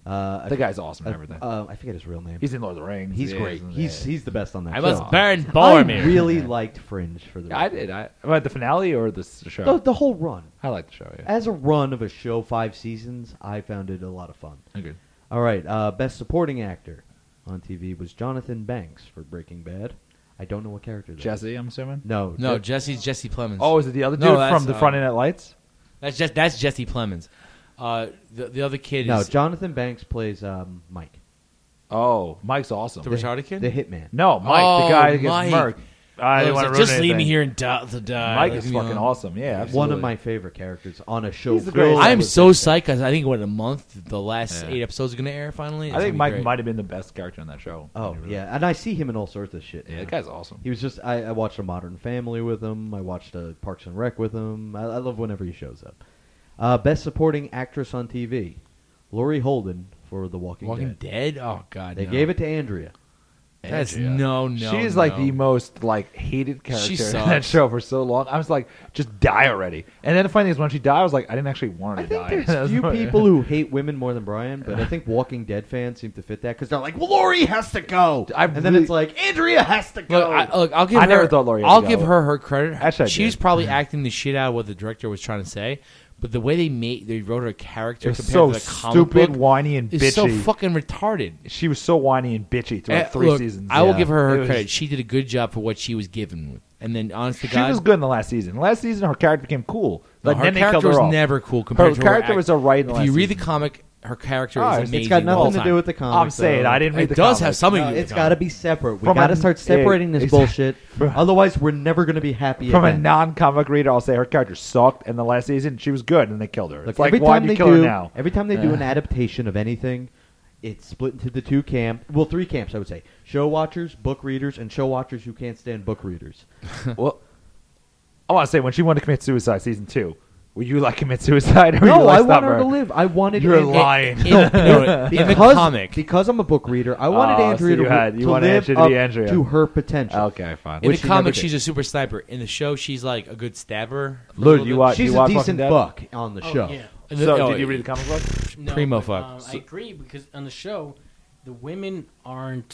The guy's awesome and everything. I forget his real name. He's in Lord of the Rings. He's Yeah, great. He's the best on that I show. was born I Boromir. really liked Fringe for the I did. About the finale or the show? the whole run. I like the show. Yeah. As a run of a show, 5 seasons, I found it a lot of fun. Okay. All right, best supporting actor on TV was Jonathan Banks for Breaking Bad. I don't know what character that is. Jesse, I'm assuming. No, No, Jesse's Jesse Plemons. Oh, is it the other dude No, that's, from the Friday Night Lights? that's Jesse Plemons. The other kid no. is Jonathan Banks plays Mike, Oh, Mike's awesome. the retarded kid. the hitman. No, Mike, Oh, the guy that gets Mike. murked. I didn't want to ruin just leave me anything. here and to die. Mike Leave is me fucking alone. awesome. Yeah, absolutely. One of my favorite characters on a show. He's the filled greatest. I'm with so good psyched because I think a month the last Yeah. 8 episodes are going to air finally. I think Mike might have been the best character on that show. Oh yeah, and I see him in all sorts of shit. Yeah, now. that guy's awesome. He was just. I watched a Modern Family with him. I watched Parks and Rec with him. I love whenever he shows up. Best supporting actress on TV, Laurie Holden for The Walking Walking Dead. Dead? Oh god, They no. gave it to Andrea. That's Andrea. no. She's like the most like hated She character in that sucks. show for so long. I was like, just die already. And then the funny thing is, when she died, I was like, I didn't actually want her I to think die. That there's was few funny. people who hate women more than Brian, but I think Walking Dead fans seem to fit that because they're like, well, Laurie has to go, I and then really- it's like Andrea has to go. I'll give I her. never thought Laurie had I'll to give go. her credit. Actually, I she was did. probably acting the shit out of what the director was trying to say, but the way they wrote her character It was compared so to the comic stupid, book whiny, and is so bitchy. fucking retarded. She was so whiny and bitchy throughout 3 Look, seasons. I will Yeah. give her It was- credit. She did a good job for what she was given. And then, honest to She God, was good in the last season. Last season, her character became cool. no, But her then they killed character her was off. never cool compared Her to character her was alright in the If last you read the season. comic, her character Oh, is it's amazing. it's got the whole nothing to time. do with the comics. I'm saying, though. I didn't read It the does comics. have something No, to do with it's the got to comic. be separate. We From got to a- start separating this exactly. bullshit. Otherwise, we're never going to be happy. From a again. non-comic reader, I'll say her character sucked in the last season. She was good, and they killed her. Look, It's like, every why'd time you they kill her do, now? every time they do an adaptation of anything, it's split into the 2 camps. Well, 3 camps, I would say: show watchers, book readers, and show watchers who can't stand book readers. Well, I want to say, when she wanted to commit suicide season 2, were you like commit suicide? Or were No, you like, I stop want her to live. I wanted. You're Andrea- lying. In the because, comic, because I'm a book reader, I wanted Oh, Andrea so to you wanted live Andrea to up be Andrea. to her potential. Okay, fine. in which the she never comic, did. she's a super sniper. In the show, she's like a good stabber. for a Lou, little you bit. watch? She's you a watch decent Walking Dead? fuck on the show. Yeah. And the- So, no, did you read the comic book? No, Primo but, fuck. I agree because on the show, the women aren't.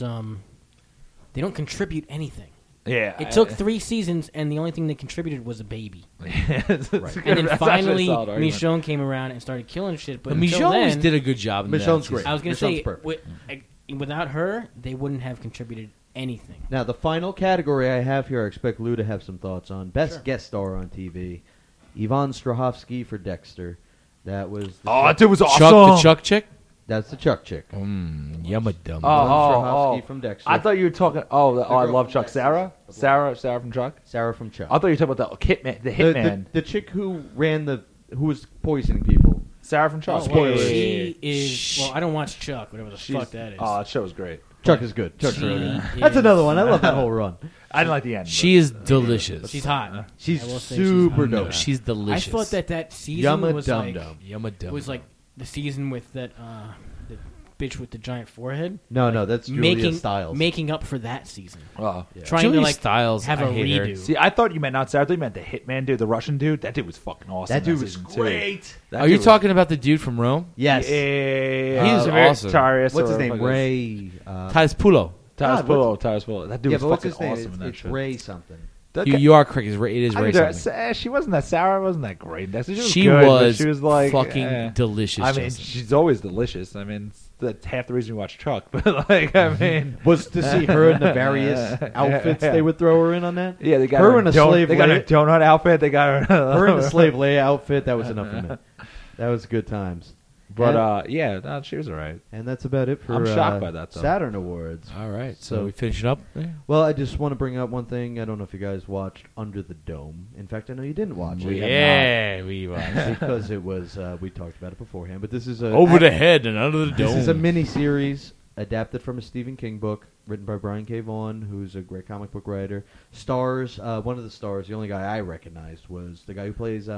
They don't contribute anything. Yeah. It took 3 seasons, and the only thing they contributed was a baby. It's And then that's actually a finally, solid argument. Michonne came around and started killing shit. But But until Michonne then, always did a good job. In that Michonne's season. great. I was going to Michonne's say, perfect. without her, they wouldn't have contributed anything. Now, the final category I have here, I expect Lou to have some thoughts on. Best Sure. guest star on TV, Yvonne Strahovski for Dexter. That was the Oh, Chuck- that dude was awesome. Chuck, the Chuck chick. that's the Chuck chick. Yumma dum. Yvonne Oh, Strahovski oh. from Dexter. I thought you were talking. Oh, I girl love from Chuck. Dexter. Sarah from Chuck. Sarah from Chuck. I thought you were talking about the hitman. The the, hitman. the chick who who was poisoning people. Sarah from Chuck. Oh, Spoilers. She is. Well, I don't watch Chuck, whatever the fuck that is. Oh, that show was great. Chuck is good. Chuck's She really good. is- That's another one. I love that whole run. I didn't like the end. She is delicious. She's hot. She's I will say super she's hot. dope. No, she's I delicious. thought that season Yumma was dum like dum. Yumma dum. was like the season with that the bitch with the giant forehead. No, that's Julia making Stiles. making up for that season. Oh. Yeah. Trying Julia to like Stiles, have I a hate her. redo. See, I thought you meant not Sarah. I thought you meant the hitman dude, the Russian dude. That dude was fucking awesome. That dude was season too. great. That Are you dude was- talking about the dude from Rome? Yes. Yeah, He's very awesome. Tyrus What's his or name? fucking- Ray. Tyrus Pulo. Tyrus God, Pullo. Tyrus Pullo. That dude Yeah, was but what's fucking his name? awesome in that It's show. Ray something. That You, guy- you are correct. It is I Ray mean, something. she wasn't that Sarah wasn't that great. She was She good, but was she was like fucking delicious. I mean, Justin. she's always delicious. I mean, that's half the reason we watch Chuck. But like, I mean, Was to see her in the various outfits they would throw her in on that. yeah, they got Her her in a don- slave They got her lady- donut outfit. They got her. Her in the slave Leia outfit. That was enough for me. That was good times. But yeah, no, she was alright. And that's about it for I'm shocked by that, though. Saturn Awards. All right, So- so we finish it up. there? Well, I just want to bring up one thing. I don't know if you guys watched Under the Dome. In fact, I know you didn't watch it. Yeah, we watched. Because it was, we talked about it beforehand. But this is a Over the head and under the dome. This is a mini-series adapted from a Stephen King book written by Brian K. Vaughan, who's a great comic book writer. Stars, one of the stars, the only guy I recognized was the guy who plays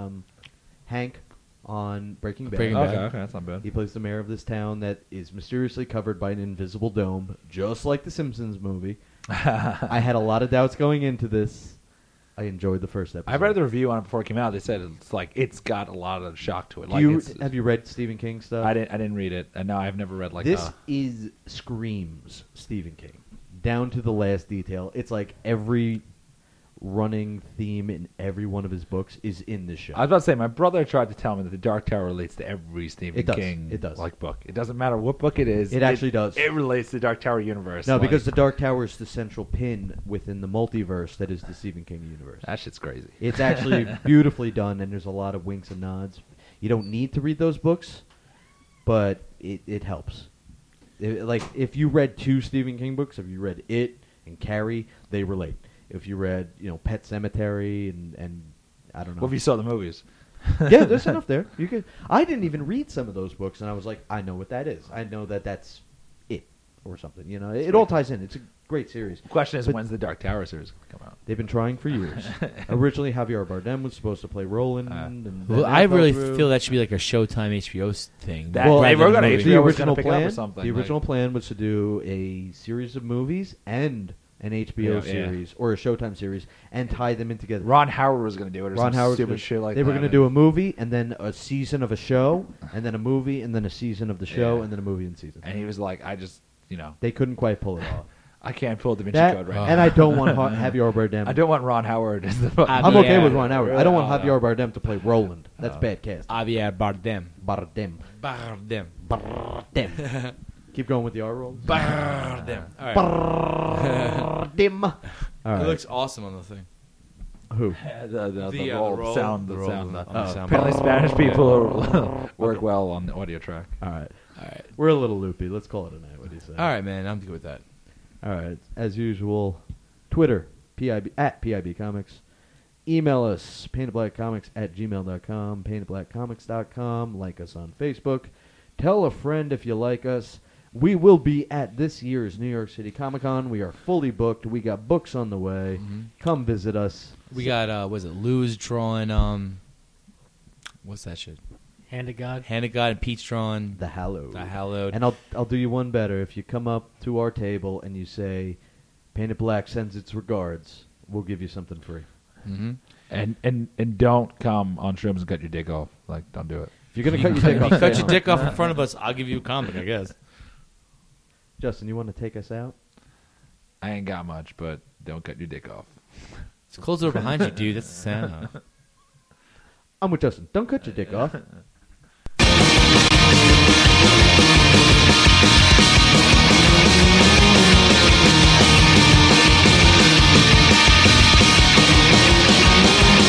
Hank on Breaking Bad. Breaking Okay, Bad. okay, that's not bad. He plays the mayor of this town that is mysteriously covered by an invisible dome, just like the Simpsons movie. I had a lot of doubts going into this. I enjoyed the first episode. I read the review on it before it came out. They said it's got a lot of shock to it. Have you read Stephen King stuff? I didn't read it, and no, I've never read This is screams Stephen King down to the last detail. It's like every running theme in every one of his books is in this show. I was about to say, my brother tried to tell me that The Dark Tower relates to every Stephen It does. King It does. book. It doesn't matter what book it is. It actually does. It relates to the Dark Tower universe. No, because the Dark Tower is the central pin within the multiverse that is the Stephen King universe. that shit's crazy. It's actually beautifully done, and there's a lot of winks and nods. You don't need to read those books, but it helps. Like, if you read 2 Stephen King books, if you read It and Carrie, they relate. If you read, Pet Sematary and I don't know. What if you saw the movies? Yeah, there's enough there. You could. I didn't even read some of those books, and I was like, I know what that is. I know that's it or something. It all ties in. It's a great series. The question is, But- when's the Dark Tower series going to come out? They've been trying for years. Originally, Javier Bardem was supposed to play Roland. and Well, then I that fell really through. feel that should be like a Showtime HBO thing. That- Well, they were rather than gonna a movie. the HBO was original gonna pick up or plan. something, The like- original plan was to do a series of movies and an HBO Yeah, series or a Showtime series and tie them in together. Ron Howard was going to do it, or Ron some Howard's stupid gonna- shit like they that. were going to do a movie and then a season of a show and then a movie and then a season of the show Yeah. and then a movie and season. And he was like, They couldn't quite pull it off. I can't pull Da Vinci That, Code right now. and I don't want Javier Bardem. I don't want Ron Howard as the fucking... I'm okay Yeah. with Ron Howard. I don't want Oh, Javier Bardem to play Roland. That's bad cast. Javier Bardem. Bardem. Bardem. Bardem. Keep going with the R roll. Bardem. All right. Bardem. All right. It looks awesome on the thing. Who? the roll, sound, the sound. on the sound. Apparently Spanish people work well on the audio track. All right. All right. We're a little loopy. Let's call it a night. What do you say? All right, man. I'm good with that. All right. As usual, Twitter, at PIB Comics. Email us, paintedblackcomics@gmail.com, paintedblackcomics.com. Like us on Facebook. Tell a friend if you like us. We will be at this year's New York City Comic Con. We are fully booked. We got books on the way. Come visit us. We got, Lou's drawing, what's that shit? Hand of God. Hand of God and Pete's drawing The Hallowed. The Hallowed. And I'll do you one better. If you come up to our table and you say, Painted Black sends its regards, we'll give you something free. Mm-hmm. And don't come on shrooms and cut your dick off. Like, don't do it. If you're going to cut your dick off, Cut stay your home. dick off in front of us, I'll give you a comic, I guess. Justin, you want to take us out? I ain't got much, but don't cut your dick off. Just close the door behind you, dude. That's the sound. I'm with Justin. Don't cut your dick off.